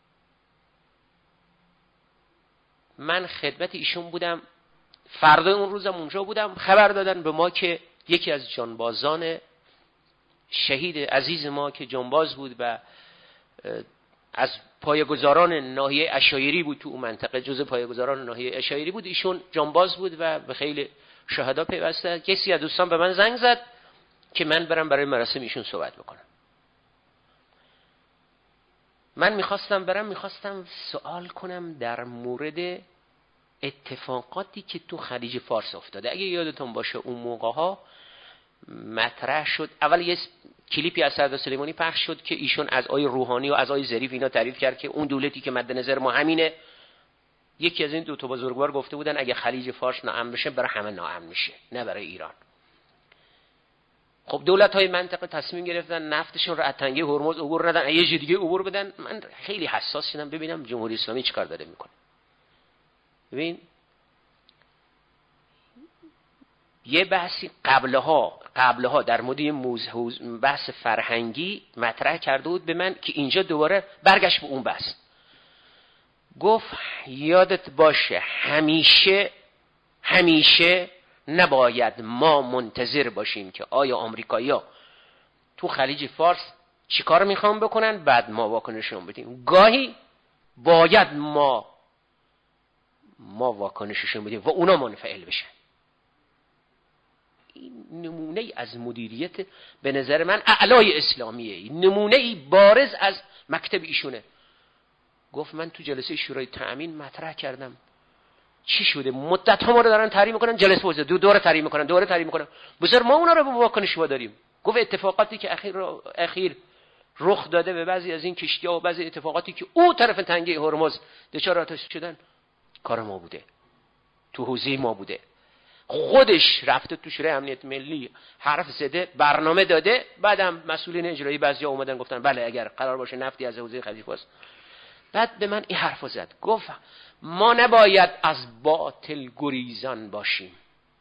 من خدمت ایشون بودم. فردا اون روزم اونجا بودم. خبر دادن به ما که یکی از جانبازان شهید عزیز ما که جانباز بود و از پایه‌گذاران ناحیه عشایری بود، تو اون منطقه جزء پایه‌گذاران ناحیه عشایری بود، ایشون جانباز بود و به خیلی شهدا پیوسته. کسی از دوستان به من زنگ زد که من برم برای مراسم ایشون صحبت بکنم. من میخواستم سوال کنم در مورد اتفاقاتی که تو خلیج فارس افتاده. اگه یادتون باشه اون موقع‌ها مطرح شد، اول یه کلیپی از سردار سلیمانی پخش شد که ایشون از آقای روحانی و از آقای ظریف اینا تعریف کرد که اون دولتی که مد نظر ما همینه. یکی از این دو تا بزرگوار گفته بودن اگه خلیج فارس ناامن بشه برای همه ناامن میشه، نه برای ایران. خب دولت‌های منطقه تصمیم گرفتن نفتشون رو از تنگه هرمز عبور ندن، یه جای دیگه عبور بدن. من خیلی حساس شدم ببینم جمهوری اسلامی چیکار داره میکنه. ببین یه بحثی قبلها در مورد بحث فرهنگی مطرح کرده بود به من که اینجا دوباره برگشت به اون بحث. گفت یادت باشه همیشه نباید ما منتظر باشیم که آیا آمریکایی‌ها تو خلیج فارس چیکار میخوان بکنن بعد ما واکنششون بدیم. گاهی باید ما واکنششون بدیم و اونا منفعل بشن. این نمونه از مدیریت به نظر من اعلای اسلامیه، نمونه بارز از مکتب ایشونه. گفت من تو جلسه شورای تأمین مطرح کردم چی شده مدت ها ما رو دارن تحریم میکنن، جلسه وزیر دوره تحریم میکنن بذار ما اونا رو به واکنش واداریم. گفت اتفاقاتی که اخیر رخ داده به بعضی از این کشتی‌ها و بعضی اتفاقاتی که او طرف تنگه هرمز دچار آتش شدن کار ما بوده، تو حوزه ما بوده. خودش رفته تو شورای امنیت ملی حرف زده، برنامه داده، بعدم مسئولین اجرایی بعضیا اومدن گفتن بله اگر قرار باشه نفتی از حوزه خلیج فارس. بعد به من این حرفو زد، گفت ما نباید از باطل گریزان باشیم.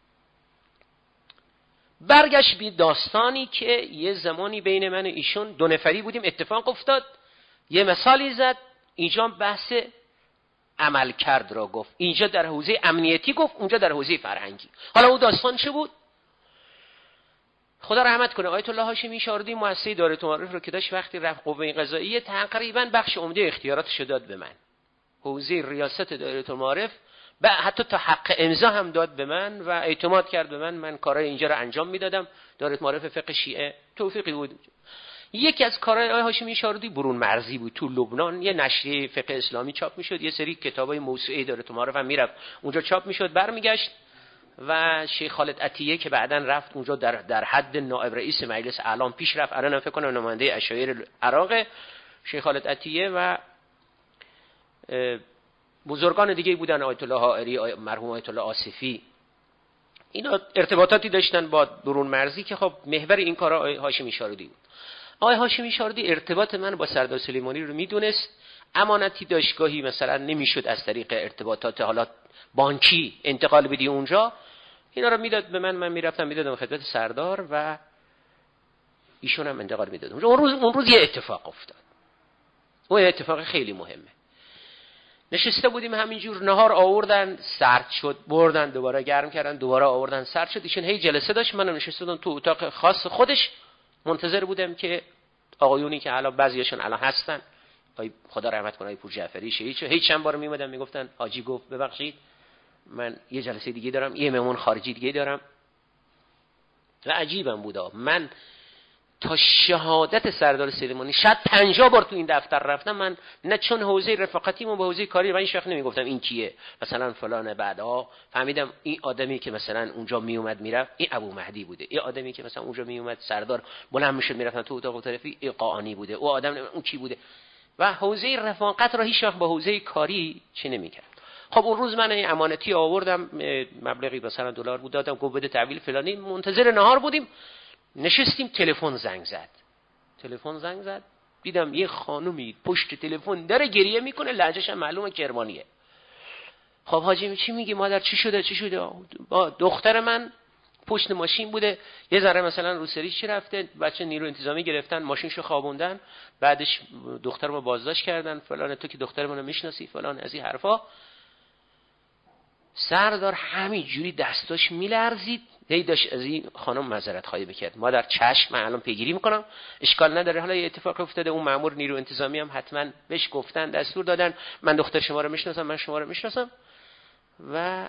برگشت به داستانی که یه زمانی بین من و ایشون دو نفری بودیم اتفاق افتاد. یه مثالی زد، اینجا بحث عمل کرد را گفت، اینجا در حوزه امنیتی گفت، اونجا در حوزه فرهنگی. حالا اون داستان چه بود؟ خدا رحمت کنه آیت الله هاشمی شاردی مؤسسه دایره المعارف رو که داشت وقتی رفت قوه قضاییه تقریبا بخش عمده اختیاراتش داد به من. حوزه ریاست دایره المعارف و حتی تا حق امضا هم داد به من و اعتماد کرد به من. من کارهای اینجا رو انجام میدادم. دایره المعارف فقه شیعه توفیقی بود. یکی از کارهای آقای هاشمی شاردی برون مرزی بود. تو لبنان یه نشریه فقه اسلامی چاپ میشد، یه سری کتابای موسوعه دایره المعارف هم میرفت اونجا چاپ میشد، برمیگشت و شیخ خالد عطیه که بعداً رفت اونجا در حد نائب رئیس مجلس اعلام پیش رفت، الان فکر کنم نماینده عشایر عراق. شیخ خالد عطیه و بزرگان دیگه بودن، آیت الله حائری، مرحوم آیت الله آصفی، اینا ارتباطاتی داشتن با برون مرزی که خب محور این کارا آقای هاشمی شاردی بود. آقای هاشمی شاردی ارتباط من با سردار سلیمانی رو میدونست، امانتی داشتگاهی مثلا نمیشد از طریق ارتباطات حالا بانکی انتقال بدی اونجا، اینا رو میداد به من میرفتم میدادم خدمت سردار و ایشون هم انتقال میداد اونجا. اون روز یه اتفاق افتاد، اون اتفاق خیلی مهمه. نشسته بودیم همینجور، نهار آوردن سرد شد، بردن دوباره گرم کردن، دوباره آوردن سرد شد. ایشون هی جلسه داشت، منم نشسته بودم تو اتاق خاص خودش منتظر بودم که آقایونی که الان بعضیاشون الان هستن، خدا رحمت کنه پور جعفری شهید، هیچ چند بار میومدن میگفتن حاجی گفت ببخشید من یه جلسه دیگه دارم، یه مهمون خارجی دیگه دارم. و عجیبم بود، من تا شهادت سردار سلیمانی شاید 50 بار تو این دفتر رفتم. من نه چون حوزه رفاقتیمو به حوزه کاری و این شیخ نمیگفتم این کیه مثلا فلانه، بعدا فهمیدم این آدمی که مثلا اونجا میومد میرفت این ابو مهدی بوده، این آدمی که مثلا اونجا میومد سردار بلند میشد میرفتن تو اتاق طرفی این قاآنی بوده، او آدم اون کی بوده. و حوزه رفاقت را هیچ وقت با حوزه کاری چی نمیکرد. خب اون روز من این امانتی آوردم، مبلغی مثلا دلار بود، دادم گفت بده تحویل فلانی. منتظر نهار بودیم، نشستیم، تلفن زنگ زد، دیدم یه خانومی پشت تلفن داره گریه میکنه، لهجه‌ش هم معلومه کرمانیه. خب حاجی چی میگی مادر، چی شده؟ با دختر من پشت ماشین بوده، یه ذره مثلا رو سریش رفته، بچه نیرو انتظامی گرفتن، ماشینشو خوابوندن، بعدش دخترمو بازداشت کردن، فلان تو که دخترمونو میشناسی، فلان از این حرفا. سردار همین جوری دستاش میلرزید، هی داشت از این خانم معذرت خواهی میکرد. مادر چشم، من الان پیگیری میکنم، اشکال نداره. حالا یه اتفاق افتاده، اون مأمور نیرو انتظامی هم حتما بهش گفتن، دستور دادن، من دختر شما رو میشناسم، من شما رو میشناسم. و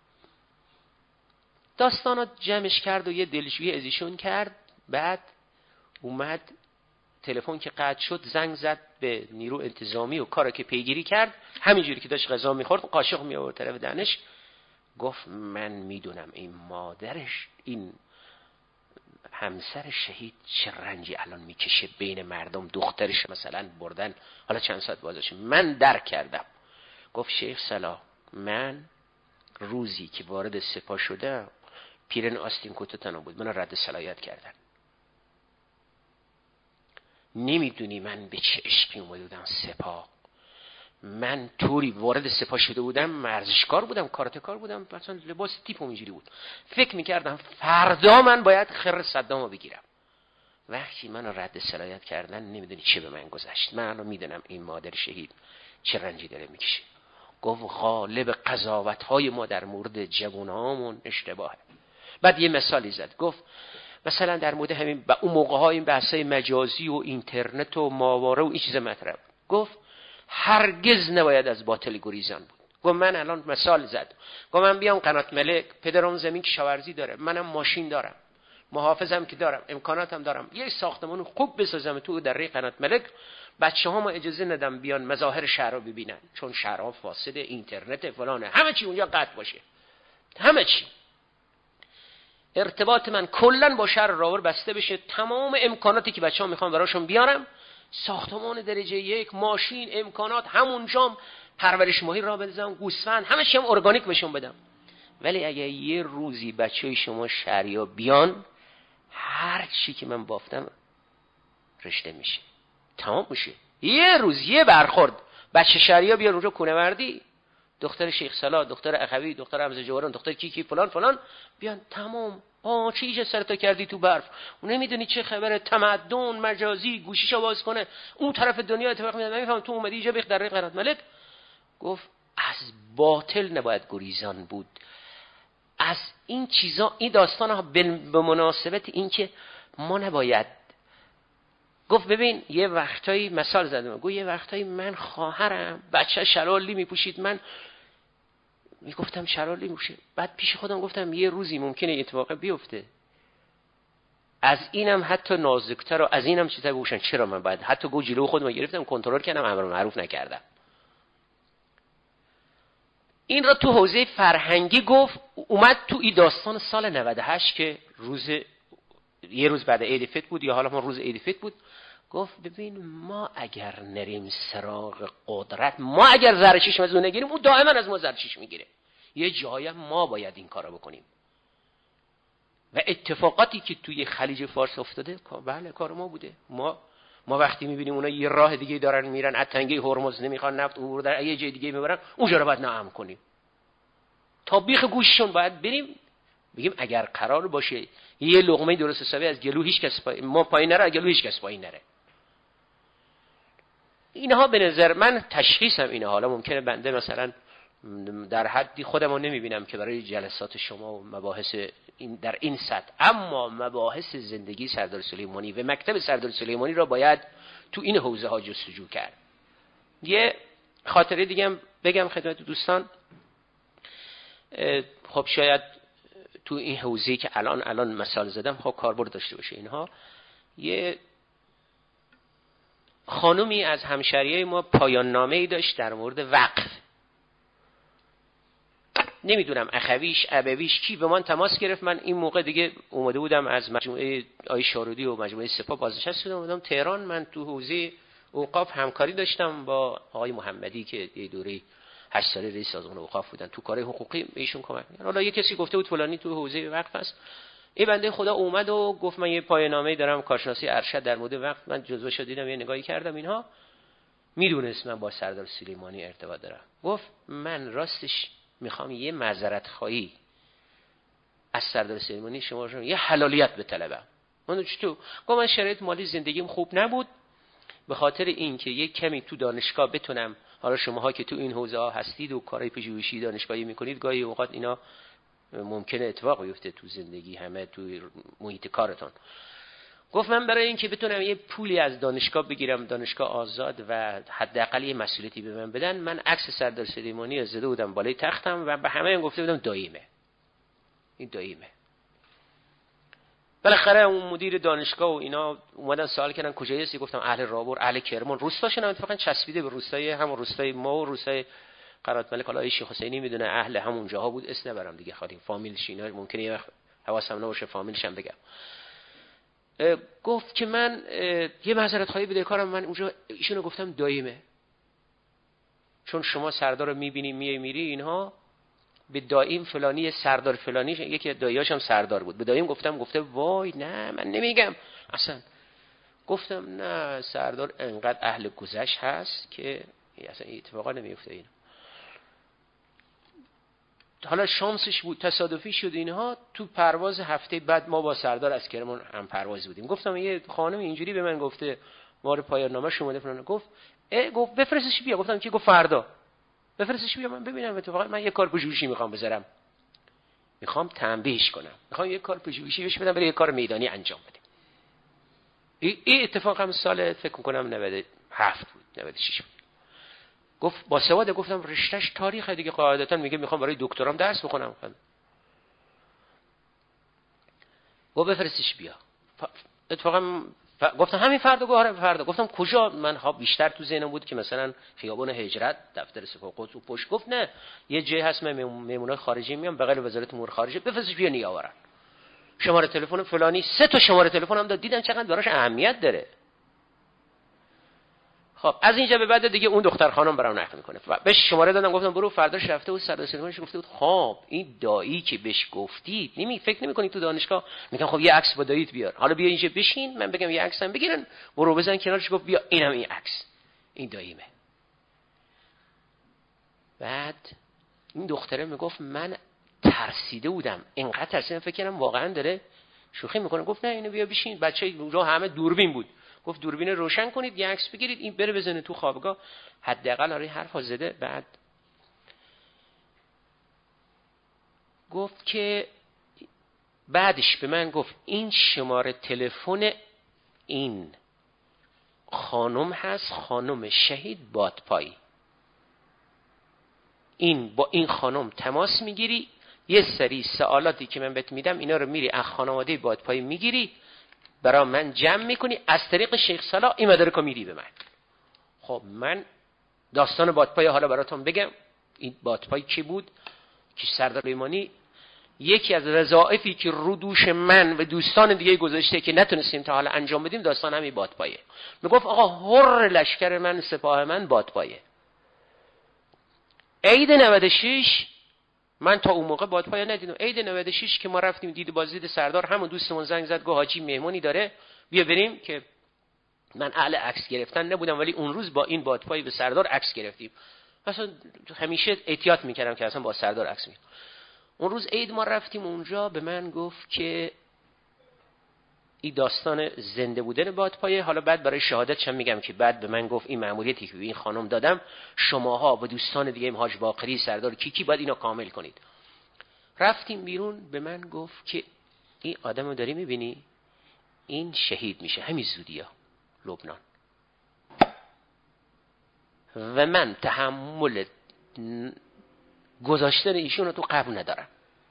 داستانات جمعش کرد و یه دلجویی از ایشون کرد. بعد اومد تلفن که قطع شد زنگ زد به نیرو انتظامی و کارو که پیگیری کرد، همینجوری که داشت غذا میخورد قاشق می آورد طرف دهنش، گفت من میدونم این مادرش، این همسر شهید چه رنجی الان میکشه، بین مردم دخترش مثلا بردن، حالا چند ساعت بازش، من درک کردم. گفت شیخ صلاح، من روزی که وارد سپاه شدم پیرن آستین کت تنها بود، من رد صلاحیت کردن. نمیدونی من به چه عشقی اومده بودم سپاه. من طوری وارد سپاه شده بودم، ورزشکار بودم، کاراتکار بودم، مثلا لباس تیپم اینجوری بود، فکر میکردم فردا من باید خر صدامو بگیرم. وقتی منو رد صلاحیت کردن نمیدونی چه به من گذشت. من الان میدونم این مادر شهید چه رنجی داره میکشه. گفت غالب قضاوت‌های ما در مورد جوانهامون اشتباهه. بعد یه مثالی زد، گفت مثلا در مورد همین اون موقع‌ها این بحثای مجازی و اینترنت و ماواره و این چیز مطرح، گفت هرگز نباید از باطل گریزان بود. گفت من الان مثال زد، گفت من بیام قنات ملک، پدرم زمین کشاورزی داره، منم ماشین دارم، محافظم که دارم، امکاناتم دارم، یه ساختمان خوب بسازم تو دره قنات ملک، بچه‌هامو اجازه ندم بیان مظاهر شهر رو ببینن، چون شهرها فاسده، اینترنت فلانه، همه چی اونجا قطع باشه، همه چی. ارتباط من کلا با شهر راور بسته بشه، تمام امکاناتی که بچه‌ها میخوان براشون بیارم، ساختمان درجه 1، ماشین، امکانات، همونجام پرورش ماهی را بزنم، گوسفند، همه چی هم ارگانیک بهشون بدم. ولی اگه یه روزی بچه‌های شما شهریا بیان، هر چی که من بافتم رشته میشه، تمام میشه. یه روز یه برخورد بچه شهریا بیان اونجا کوهنوردی، دختر شیخ صلاح، دختر اخوی، دختر حمزه جوهران، دختر کی فلان فلان بیان، تمام. چیه سرتا کردی تو برف، اون نمیدونی چه خبره، تمدن مجازی گوشیشو باز کنه، اون طرف دنیا اتفاق میاد، نمیفهم تو اومدی اینجا بخ در قنات ملک. گفت از باطل نباید گریزان بود، از این چیزا. این داستان ها به مناسبت این که ما نباید. گفت ببین یه وقتایی مثال زدم، گفت یه وقتایی من خواهرم بچه شلالی میپوشید، من میگفتم شلالی میپوشه، بعد پیش خودم گفتم یه روزی ممکنه اتفاق بیفته، از اینم حتی نازکتر و از اینم چیزا بپوشن، چرا من باید؟ حتی گو جلو خودم گرفتم، کنترل کردم، امر معروف نکردم. این را تو حوزه فرهنگی گفت. اومد تو این داستان سال 98 که یه روز بعد عید فطر بود، یا حالا ما روز عید فطر بود، گفت ببین ما اگر نریم سراغ قدرت، ما اگر زرچشم از اون نگیریم، اون دائما از ما زرچشم میگیره. یه جایی ما باید این کارو بکنیم. و اتفاقاتی که توی خلیج فارس افتاده، بله کار ما بوده. ما وقتی میبینیم اونا یه راه دیگه دارن میرن، از تنگه هرمز نمیخوان نفت عبور در یه جای دیگه میبرن، اونجا رو باید ناامن کنیم. تا بیخ گوششون باید بریم بگیم اگر قرار باشه یه لقمه درست حسابی از گلو هیچ کس ما پایین نره، گلو هیچ کس پایین نره. اینها به نظر من تشخیصم اینه. حالا ممکنه بنده مثلا در حدی خودمو نمیبینم که برای جلسات شما و مباحث این در این سطح، اما مباحث زندگی سردار سلیمانی و مکتب سردار سلیمانی را باید تو این حوزه ها جستجو کرد. یه خاطره دیگه هم بگم خدمت دوستان. خب شاید تو این حوزه‌ای که الان مثال زدم خب کاربرد داشته باشه. اینها یه خانومی از همشهریای ما پایان نامه‌ای داشت در مورد وقف. نمیدونم اخویش ابویش کی به من تماس گرفت. من این موقع دیگه اومده بودم از مجموعه آی شارودی و مجموعه سپاه بازنشسته بودم تهران. من تو حوزه اوقاف همکاری داشتم با آقای محمدی که یه دوره 8 ساله رئیس سازمان اوقاف بودن تو کار حقوقی، ایشون کمک می‌کرد. حالا یه کسی گفته بود فلانی تو حوزه وقف است. این بنده خدا اومد و گفت من یه پایه‌نامه‌ای دارم کارشناسی ارشد در مورد وقف. من جزوه‌شو دیدم، یه نگاهی کردم. اینها میدونست من با سردار سلیمانی ارتباط دارم. گفت من راستش میخوام یه معذرت خواهی از سردار سلیمانی شما یه حلالیت بطلبم. من چطور؟ گفتم من شرایط مالی زندگیم خوب نبود، به خاطر این که یک کمی تو دانشگاه بتونم، حالا شماها که تو این حوزه ها هستید و کارهای پژوهشی دانشگاهی میکنید، گاهی اوقات اینا ممکنه اتفاق بیفته تو زندگی، همه تو محیط کارتون. گفت من برای این که بتونم یه پولی از دانشگاه بگیرم، دانشگاه آزاد، و حداقل یه مسئولیتی به من بدن، من عکس سردار سلیمانی رو زده بودم بالای تختم و به همه گفته بودم داییمه، این داییمه. بالاخره اون مدیر دانشگاه و اینا اومدن سوال کردن کجایی هستی؟ گفتم اهل رابر، اهل کرمان. روستاشون هم اتفاقا چسبیده به روستای همون روستای ما و روستای قرات ملک. حالا شیخ حسینی میدونه اهل همون جاها بود، اسم نبرم دیگه، خاطر فامیلش اینا ممکنه یه وقت حواسم نباشه فامیلش هم بگم. گفت که من یه معذرت خواهی بده کارم، من اونجا ایشونو گفتم دایمه، چون شما سردار رو میبینی میری اینها به دایم فلانی سردار فلانی، یکی از داییاش هم سردار بود، به دایم گفتم، گفته وای نه من نمیگم اصلا. گفتم نه سردار انقدر اهل گذشت هست که اصلا اتفاقا نمیفته اینا. حالا شانسش بود، تصادفی شد اینها. تو پرواز هفته بعد ما با سردار از کرمان هم پرواز بودیم. گفتم یه خانم اینجوری به من گفته مار پایان نامه شما فلان. گفت بفرستش بیا. گفتم که؟ گفت فردا بفرستش بیا من ببینم. اتفاقا من یه کار پژوهشی میخوام بذارم، میخوام تنبیهش کنم، میخوام یه کار پژوهشی بهش بدم برای یه کار میدانی انجام بدیم. این اتفاق هم سال فکر کنم 97 بود 96 بود. گفت با سواد. گفتم رشتهش تاریخه دیگه، قاعدتا میگه میخوام برای دکترام درس بخونم. گفت بفرستش بیا. اتفاقا گفتم همین فردا. گفت آره فردا. گفتم کجا؟ من ها بیشتر تو ذهنم بود که مثلا خیابان هجرت، دفتر سپاه قدس و پشت. گفت نه یه جای هست من مهمونای خارجی میام بغل وزارت امور خارجه، بفرستش بیا نیاورن. شماره تلفن فلانی، 3 تا شماره تلفن هم داد. دیدن چقدر براش اهمیت داره. خب از اینجا به بعد دیگه اون دختر خانم برام نقل میکنه. بهش شماره دادم، گفتم برو. فرداش رفته بود سردار سلیمانی گفته بود خب این دایی که بهش گفتید فکر نمی‌کنی تو دانشگاه؟ میگم خب یه عکس با داییت بیار، حالا بیا اینجا بشین من بگم یه عکسم بگیرن برو بزن کنارش. گفت بیا اینم این عکس، این داییمه. بعد این دختره میگفت من ترسیده بودم، اینقدر ترسیدم فکر کردم واقعا داره شوخی میکنه. گفت نه اینو بیا بشین. بچه اونجا همه دوربین بود. گفت دوربین روشن کنید یه عکس بگیرید، این بره بزنه تو خوابگاه، حداقل آره حرفا زده. بعد گفت که بعدش به من گفت این شماره تلفن این خانم هست، خانم شهید بادپایی. با این خانم تماس میگیری، یه سری سوالاتی که من بهت میدم اینا رو میری از خانواده بادپایی میگیری، برای من جمع میکنی، از طریق شیخ صلاح این مدارک میری به من. خب من داستان بادپای حالا براتون بگم. این بادپای کی بود؟ که سردار سلیمانی یکی از وظایفی که رو دوش من و دوستان دیگه گذاشته که نتونستیم تا حالا انجام بدیم، داستان همین بادپایه. میگفت آقا حر لشکر من، سپاه من بادپایه. عید 96 من تا اون موقع بادپای ندیدم. عید 96 که ما رفتیم دید بازدید سردار، همون دوستمون زنگ زد گفت حاجی مهمونی داره بیا بریم، که من اهل عکس گرفتن نبودم ولی اون روز با این بادپای به سردار عکس گرفتیم. اصلا همیشه احتیاط میکردم که اصلا با سردار عکس میگیرم. اون روز عید ما رفتیم اونجا، به من گفت که این داستان زنده بودن بادپایه. حالا بعد برای شهادتش هم میگم که بعد به من گفت این مأموریتی که به این خانم دادم شماها و دوستان دیگه حاج باقری، سردار کیکی باید اینو کامل کنید. رفتیم بیرون، به من گفت که این آدمو داری میبینی این شهید میشه همین زودیا لبنان و من تحمل گذاشتن ایشون رو تو قبل ندارم.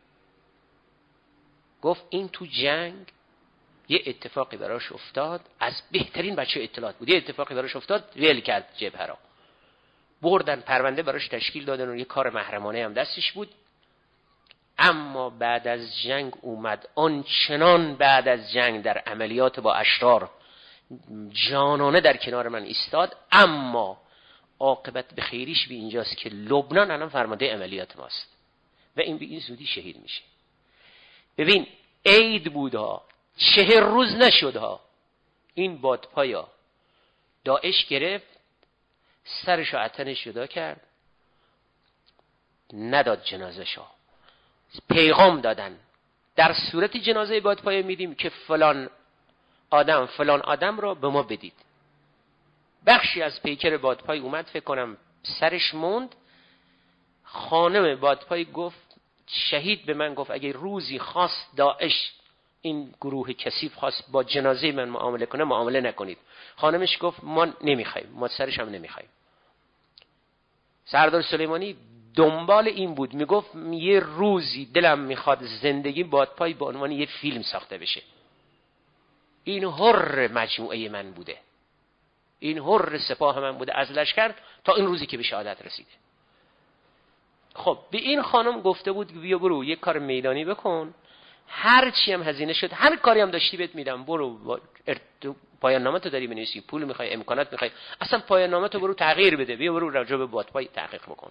گفت این تو جنگ یه اتفاقی براش افتاد، از بهترین بچه اطلاعات بود، یه اتفاقی براش افتاد ول کرد جبهه را، بردن پرونده براش تشکیل دادن و یه کار محرمانه هم دستش بود. اما بعد از جنگ اومد آنچنان بعد از جنگ در عملیات با اشرار جانانه در کنار من ایستاد، اما عاقبت به خیریش به اینجاست که لبنان الان فرمانده عملیات ماست و این به این زودی شهید میشه. ببین عید بود ها، 40 روز نشد ها، این بادپایا داعش گرفت، سرشو اتنش جدا کرد، نداد جنازه شو، پیغام دادن در صورت جنازه بادپای میدیم که فلان آدم را به ما بدید. بخشی از پیکر بادپای اومد، فکر کنم سرش موند. خانم بادپای گفت، شهید به من گفت اگه روزی خواست داعش، این گروه کثیف خواست با جنازه من معامله کنه، معامله نکنید. خانمش گفت ما نمیخوایم، ما سرش هم نمیخوایم. سردار سلیمانی دنبال این بود، میگفت یه روزی دلم میخواد زندگی بادپای به عنوان یه فیلم ساخته بشه. این حر مجموعه من بوده، این حر سپاه من بوده از لشکر تا این روزی که به شهادت رسیده. خب به این خانم گفته بود بیا برو یه کار میدانی بکن، هر چی هم هزینه شد، هر کاری هم داشتی بهت میدم، برو پایان نامه تو داری بنویسی، پول میخوای، امکانات میخوای، اصلا پایان نامه تو برو تغییر بده، بیا برو راجع به بادپای تحقیق بکن.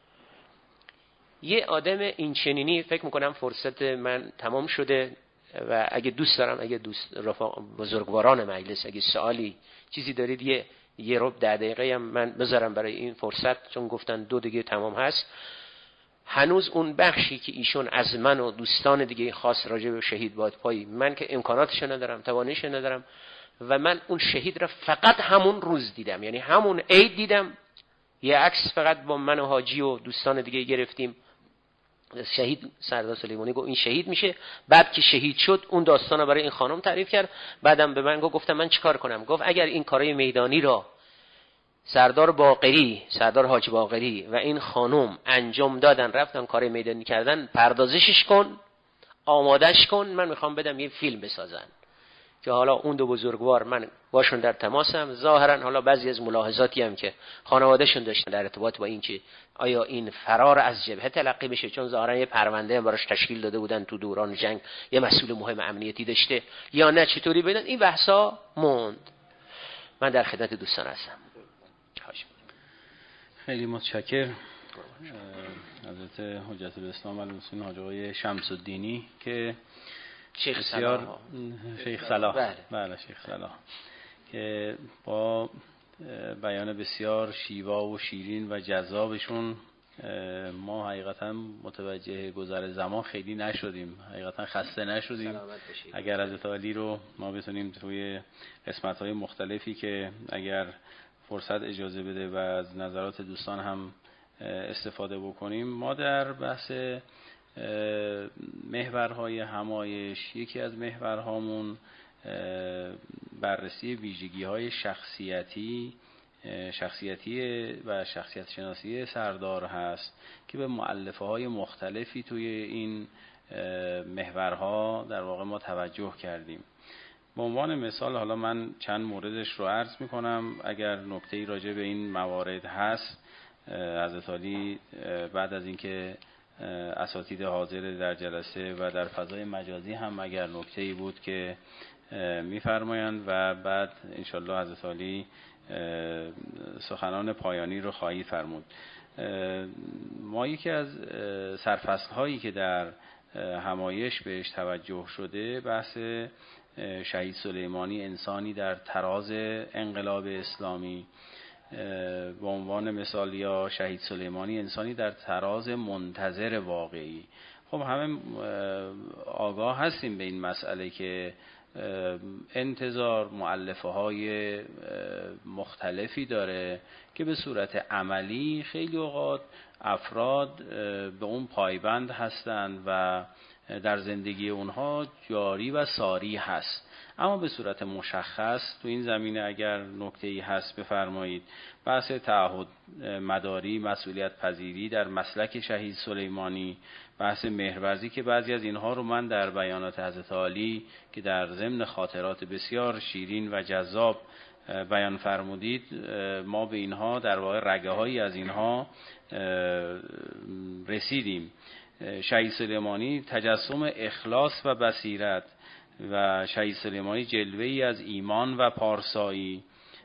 یه آدم این چنینی فکر میکنم فرصت من تمام شده و اگه دوست دارم، اگه رفاق بزرگواران مجلس اگه سوالی چیزی دارید یه ربع 10 دقیقه هم من بذارم برای این فرصت، چون گفتن 2 دیگه تمام هست. هنوز اون بخشی که ایشون از من و دوستان دیگه خاص راجع به شهید بادپایی، من که امکاناتش ندارم، توانش ندارم و من اون شهید را فقط همون روز دیدم، یعنی همون عید دیدم. یه عکس فقط با من و حاجی و دوستان دیگه گرفتیم. شهید سردار سلیمانی گفت این شهید میشه. بعد که شهید شد اون داستان رو برای این خانم تعریف کرد. بعدم به من گفتم من چیکار کنم؟ گفت اگر این کارهای میدانی را سردار حاج باقری و این خانم انجام دادن، رفتن کار میدانی کردن، پردازشش کن، آمادش کن، من میخوام بدم یه فیلم بسازن. که حالا اون 2 بزرگوار من باشون در تماسم، ظاهرا حالا بعضی از ملاحظاتی هم که خانوادهشون داشتن در ارتباط با این که آیا این فرار از جبهه تلقی میشه، چون ظاهرا یه پرونده براش تشکیل داده بودن تو دوران جنگ، یه مسئول مهم امنیتی داشته یا نه، چطوری بدن، این بحثا موند. من در خدمت دوستان هستم. خیلی متشکر حضرت حجت الاسلام المسلمین حاج آقای شمس الدینی که شیخ صلاح که با بیان بسیار شیوا و شیرین و جذابشون ما حقیقتا متوجه گذر زمان خیلی نشدیم، حقیقتا خسته نشدیم. اگر حضرت عالی رو ما بتونیم توی قسمت‌های مختلفی که اگر فرصت اجازه بده و از نظرات دوستان هم استفاده بکنیم، ما در بحث محورهای همایش یکی از محورهامون بررسی ویژگی‌های شخصیتی و شخصیت شناسی سردار هست که به مؤلفه‌های مختلفی توی این محورها در واقع ما توجه کردیم. به عنوان مثال حالا من چند موردش رو عرض میکنم، اگر نکته‌ای راجع به این موارد هست حضرت عالی بعد از اینکه اساتید حاضر در جلسه و در فضای مجازی هم اگر نکته‌ای بود که میفرمایند و بعد انشالله حضرت عالی سخنان پایانی رو خواهی فرمود. ما یکی از سرفصل‌هایی که در همایش بهش توجه شده بحث شهید سلیمانی انسانی در تراز انقلاب اسلامی به عنوان مثال، یا شهید سلیمانی انسانی در تراز منتظر واقعی. خب همه آگاه هستیم به این مسئله که انتظار مؤلفه های مختلفی داره که به صورت عملی خیلی اوقات افراد به اون پایبند هستند و در زندگی اونها جاری و ساری هست. اما به صورت مشخص تو این زمینه اگر نکته‌ای هست بفرمایید. بحث تعهد مداری، مسئولیت پذیری در مسلک شهید سلیمانی، بحث مهرورزی که بعضی از اینها رو من در بیانات حضرت عالی که در ضمن خاطرات بسیار شیرین و جذاب بیان فرمودید، ما به اینها در واقع رگه‌هایی از اینها رسیدیم. شهید سلیمانی تجسم اخلاص و بصیرت و شهید سلیمانی جلوه‌ای از ایمان و پارسایی،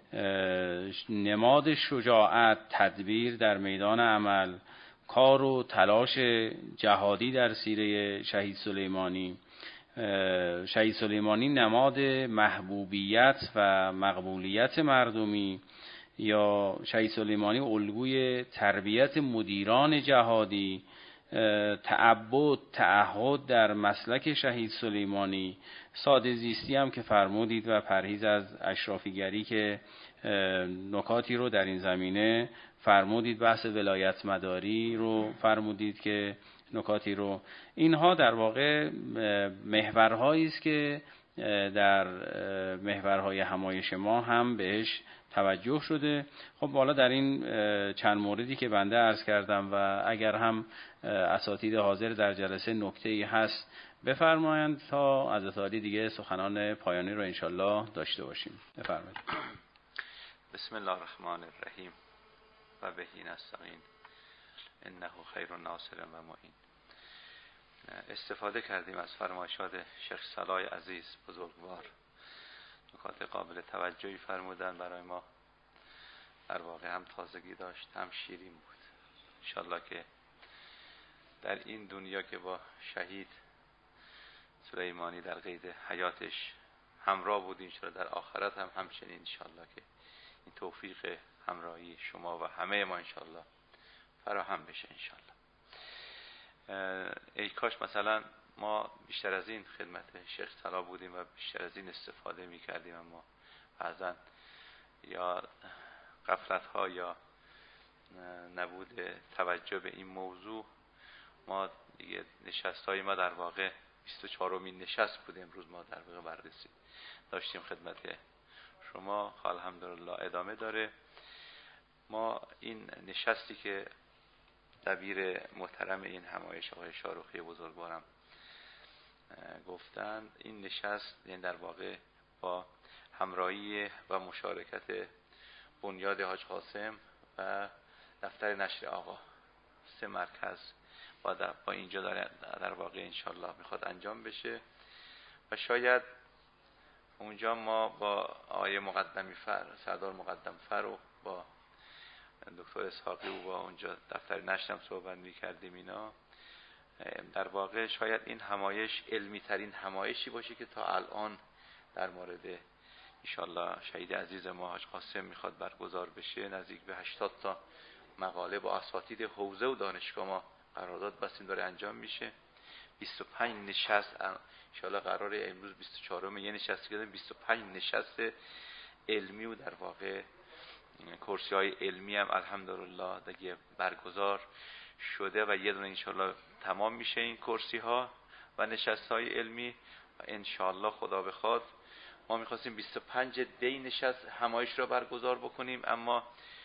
نماد شجاعت، تدبیر در میدان عمل، کار و تلاش جهادی در سیره شهید سلیمانی. شهید سلیمانی نماد محبوبیت و مقبولیت مردمی، یا شهید سلیمانی الگوی تربیت مدیران جهادی، تعبد، تعهد در مسلک شهید سلیمانی، ساده زیستی هم که فرمودید و پرهیز از اشرافیگری که نکاتی رو در این زمینه فرمودید، بحث ولایت مداری رو فرمودید که نکاتی رو، اینها در واقع محورهایی است که در محورهای همایش ما هم بهش توجه شده. خب حالا در این چند موردی که بنده عرض کردم و اگر هم اساتید حاضر در جلسه نکته‌ای هست بفرمایند تا از اساتید دیگه سخنان پایانی رو انشالله داشته باشیم. بفرمایید. بسم الله الرحمن الرحیم و بهی نستعین انه خیر الناصر و معین. استفاده کردیم از فرمایشات شیخ صلاح عزیز بزرگوار، نکات قابل توجهی فرمودن برای ما، در واقع هم تازگی داشت هم شیرین بود. انشالله که در این دنیا که با شهید سلیمانی در قید حیاتش همراه بودیم، انشالله در آخرت هم همچنین انشالله که این توفیق همراهی شما و همه ما انشالله فراهم بشه انشالله. ای کاش مثلا ما بیشتر از این خدمت شیخ صلاح بودیم و بیشتر از این استفاده می کردیم، اما بعضا یا غفلت ها یا نبود توجه به این موضوع، ما دیگه نشست های ما در واقع 24مین نشست بوده امروز ما در واقع بررسی داشتیم خدمت شما. الحمدلله ادامه داره. ما این نشستی که دبیر محترم این همایش آقای شاروخی بزرگوارم گفتن، این نشست یعنی در واقع با همراهی و مشارکت بنیاد حاج قاسم و دفتر نشر آقا، 3 مرکز با اینجا در واقع انشالله میخواد انجام بشه و شاید اونجا ما با آقای مقدمی فر، سردار مقدم فر و با دکتر اسحاقی و با اونجا دفتر نشرم صحبت میکردیم، اینا در واقع شاید این همایش علمی ترین همایشی باشه که تا الان در مورد انشالله شهید عزیز ما حاج قاسم میخواد برگزار بشه. نزدیک به 80 تا مقاله با اساتید حوزه و دانشگاه ما قرارداد بستیم داره انجام میشه. 25 نشست انشالله قراره امروز 24م یه نشست کردیم، 25 نشست علمی و در واقع کرسی های علمی هم الحمدلله دیگه برگزار شده و یه دونه انشالله تمام میشه این کرسی ها و نشست های علمی و انشالله خدا بخواد ما میخواستیم 25 دی نشست همایش را برگزار بکنیم، اما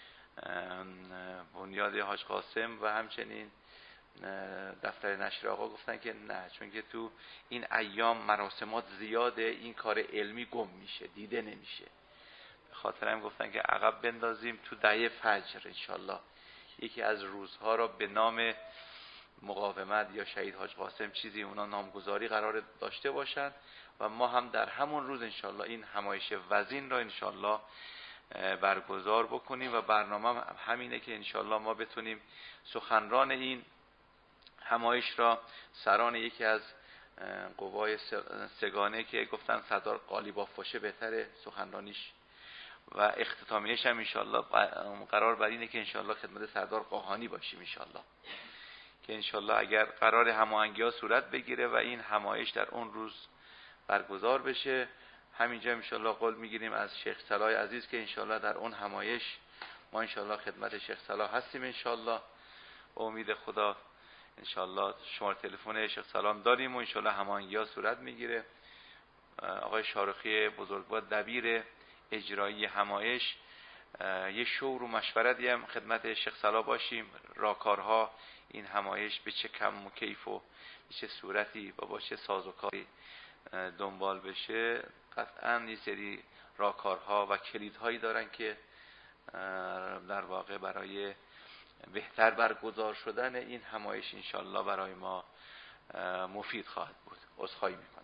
بنیاد حاج قاسم و همچنین دفتر نشر آقا گفتن که نه، چون که تو این ایام مراسمات زیاده، این کار علمی گم میشه، دیده نمیشه. خاطر هم گفتن که عقب بندازیم تو دهه فجر انشالله یکی از روزها را به نام مقاومت یا شهید حاج قاسم چیزی اونا نامگذاری قرار داشته باشن و ما هم در همون روز انشالله این همایش وزین را انشالله برگزار بکنیم و برنامه همینه که انشالله ما بتونیم سخنران این همایش را سران یکی از قوای سگانه که گفتن سردار قالیباف باشه بهتره سخنرانیش و اختتامیه‌اش هم انشالله قرار بر اینه که انشالله خدمت سردار قاهانی باشیم انشالله، که انشالله اگر قرار هماهنگی‌ها صورت بگیره و این همایش در اون روز برگزار بشه، همینجا انشالله قول میگیریم از شیخ صلاح عزیز که انشالله در اون همایش ما انشالله خدمت شیخ صلاح هستیم انشالله. امید خدا انشالله شماره تلفن شیخ صلاح داریم و انشالله هماهنگی‌ها صورت میگیره. آقای شاروخی بزرگوار دبیر اجرایی همایش یه شور و مشورتی هم خدمت شیخ صلاح باشیم، راهکارها این همایش به چه کم و کیف و به چه صورتی و با چه سازوکاری دنبال بشه. قطعا یه سری راهکارها و کلیدهایی دارن که در واقع برای بهتر برگزار شدن این همایش انشالله برای ما مفید خواهد بود. عذرخواهی میکنم.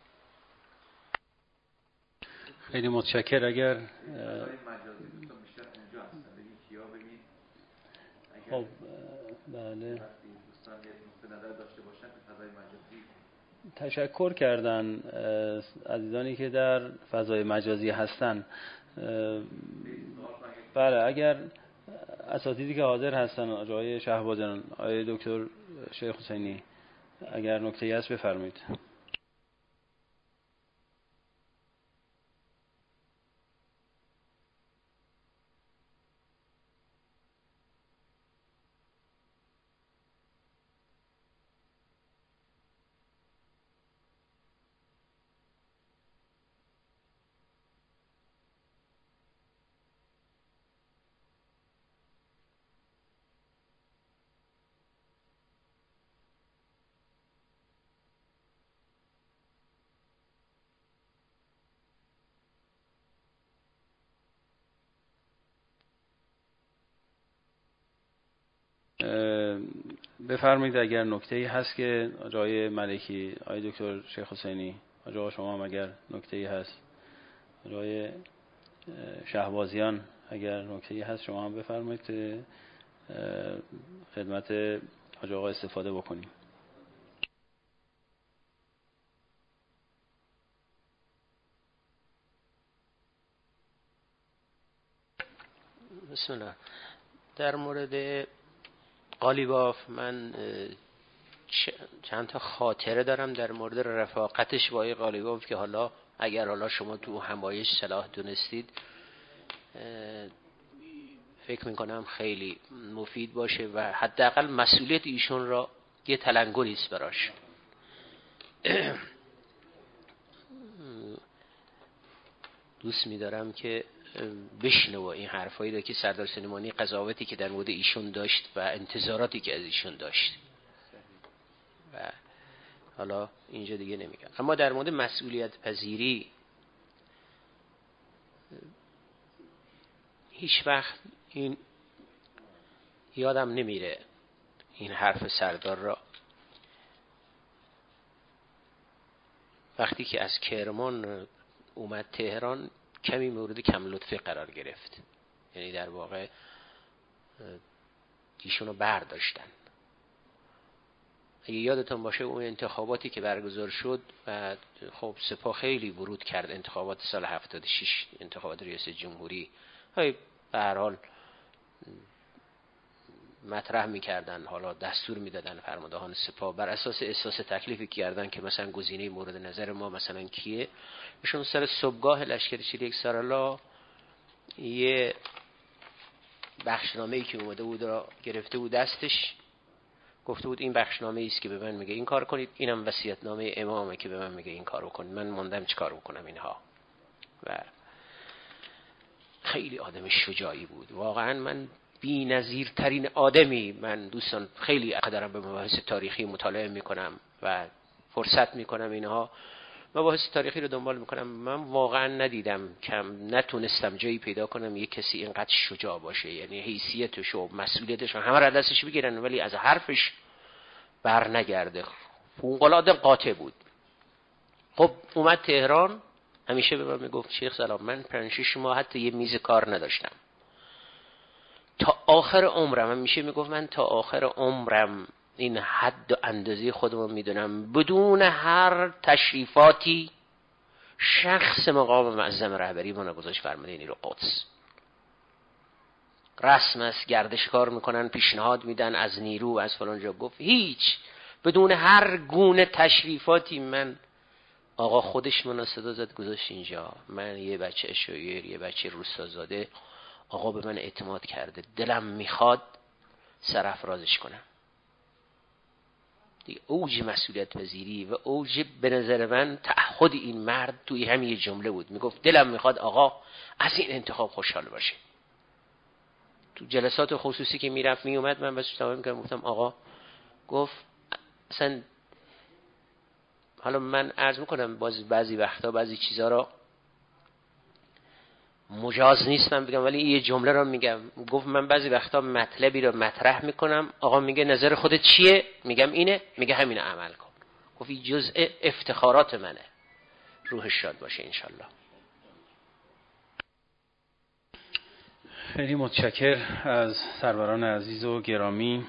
خیلی متشکر. اگر خب بله تشکر کردن عزیزانی که در فضای مجازی هستن. بله اگر اساتیدی که حاضر هستن، آقای شهبازیان، آقای دکتر شیخ حسینی اگر نکته‌ای هست بفرمایید. بفرمایید اگر نکته‌ای هست که آقای ملکی، آقای دکتر شیخ حسینی، آقا شما هم اگر نکته‌ای هست، آقای شهبازیان اگر نکته‌ای هست شما هم بفرمایید خدمت آقا استفاده بکنیم. بسم الله. در مورد قالیباف من چند تا خاطره دارم در مورد رفاقتش با آقای قالیباف که حالا اگر شما تو همایش صلاح دونستید فکر میکنم خیلی مفید باشه و حداقل مسئولیت ایشون را یه تلنگری است براش. دوست می‌دارم که بشنو این حرفایی رو که سردار سلیمانی قضاوتی که در مورد ایشون داشت و انتظاراتی که از ایشون داشت و حالا اینجا دیگه نمیگم. اما در مورد مسئولیت پذیری هیچ وقت این یادم نمیره این حرف سردار را وقتی که از کرمان اومد تهران کمی مورد کم لطفی قرار گرفت، یعنی در واقع ایشونو برداشتن. اگه یادتون باشه اون انتخاباتی که برگزار شد و خب سپاه خیلی ورود کرد، انتخابات سال 76 انتخابات ریاست جمهوری به هر حال مطرح میکردن، حالا دستور میدادن فرماندهان سپاه بر اساس احساس تکلیفی کردن که مثلا گزینه مورد نظر ما مثلا کیه. ایشون سر صبحگاه لشکرچی یک سارالا یه بخشنامه‌ای که اومده بود را گرفته بود دستش، گفته بود این بخشنامه‌ای است که به من میگه این کار کنید، اینم وصیت‌نامه امامه که به من میگه این کارو کنید، من موندم چیکار بکنم اینها. و خیلی آدم شجاعی بود واقعا. من بی‌نظیرترین آدمی، من دوستان خیلی دارم به مباحث تاریخی مطالعه میکنم و فرصت میکنم اینها مباحث تاریخی رو دنبال میکنم. من واقعا ندیدم، نتونستم جایی پیدا کنم یک کسی اینقدر شجاع باشه، یعنی حیثیتش و مسئولیتش همه را دستش بگیرن ولی از حرفش بر نگرده. فوق‌العاده قاطع بود. خب اومد تهران، همیشه به من میگفت شیخ سلام من 5-6 ماه حتی یه میز کار نداشتم تا آخر عمرم. همیشه میگفت من تا آخر عمرم این حد و اندازه خودم میدونم بدون هر تشریفاتی شخص مقام معظم رهبری ما نگذاشت فرمانده نیرو قدس. رسم است، گردشکار میکنن، پیشنهاد میدن از نیرو از فلان جا. گفت هیچ، بدون هر گونه تشریفاتی من آقا خودش منو صدا زد گذاشت اینجا. من یه بچه اشایر، یه بچه روستازاده، آقا به من اعتماد کرده، دلم میخواد سرافرازش کنم. دیگه اوج مسئولیت پذیری و اوج به نظر من تعهد این مرد توی همین جمله بود. میگفت دلم میخواد آقا از این انتخاب خوشحال باشه. تو جلسات خصوصی که میرفت میومد من بهش توضیح میکردم، گفتم آقا، گفت اصلا حالا من عرض میکنم بعضی وقتا بعضی چیزا رو مجاز نیستم بگم ولی یه جمله رو میگم. گفت من بعضی وقتا مطلبی رو مطرح میکنم، آقا میگه نظر خودت چیه؟ میگم اینه، میگه همین عمل کن. گفت این جزء افتخارات منه. روحش شاد باشه انشالله. خیلی متشکر از سروران عزیز و گرامی،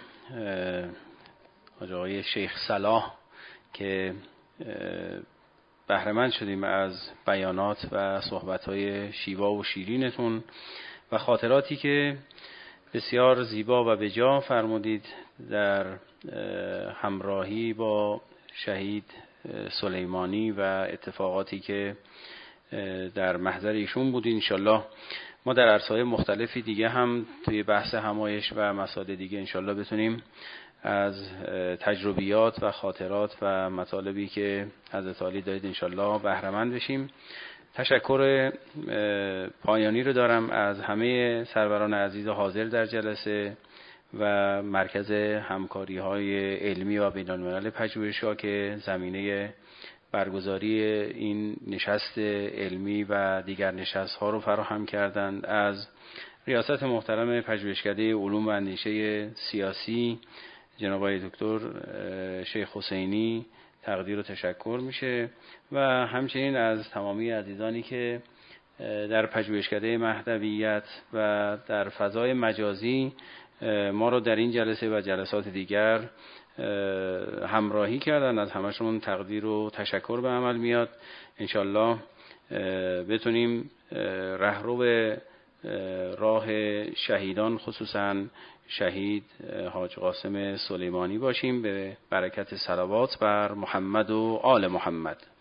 آقای شیخ صلاح که بهره‌مند شدیم از بیانات و صحبت‌های شیوا و شیرینتون و خاطراتی که بسیار زیبا و بجا فرمودید در همراهی با شهید سلیمانی و اتفاقاتی که در محضر ایشون بود. انشالله ما در عرصه‌های مختلفی دیگه هم توی بحث همایش و مسائل دیگه انشالله بتونیم از تجربیات و خاطرات و مطالبی که حضرت عالی دارید انشالله بهره مند بشیم. تشکر پایانی رو دارم از همه سروران عزیز حاضر در جلسه و مرکز همکاری‌های علمی و بین‌الملل پژوهش‌ها که زمینه برگزاری این نشست علمی و دیگر نشست‌ها رو فراهم کردند. از ریاست محترم پژوهشکده علوم و اندیشه سیاسی جناب آقای دکتر شیخ حسینی تقدیر و تشکر میشه و همچنین از تمامی عزیزانی که در پژوهشکده مهدویت و در فضای مجازی ما رو در این جلسه و جلسات دیگر همراهی کردن. از همشون تقدیر و تشکر به عمل میاد. انشالله بتونیم رهرو راه شهیدان خصوصا شهید حاج قاسم سلیمانی باشیم به برکت صلوات بر محمد و آل محمد.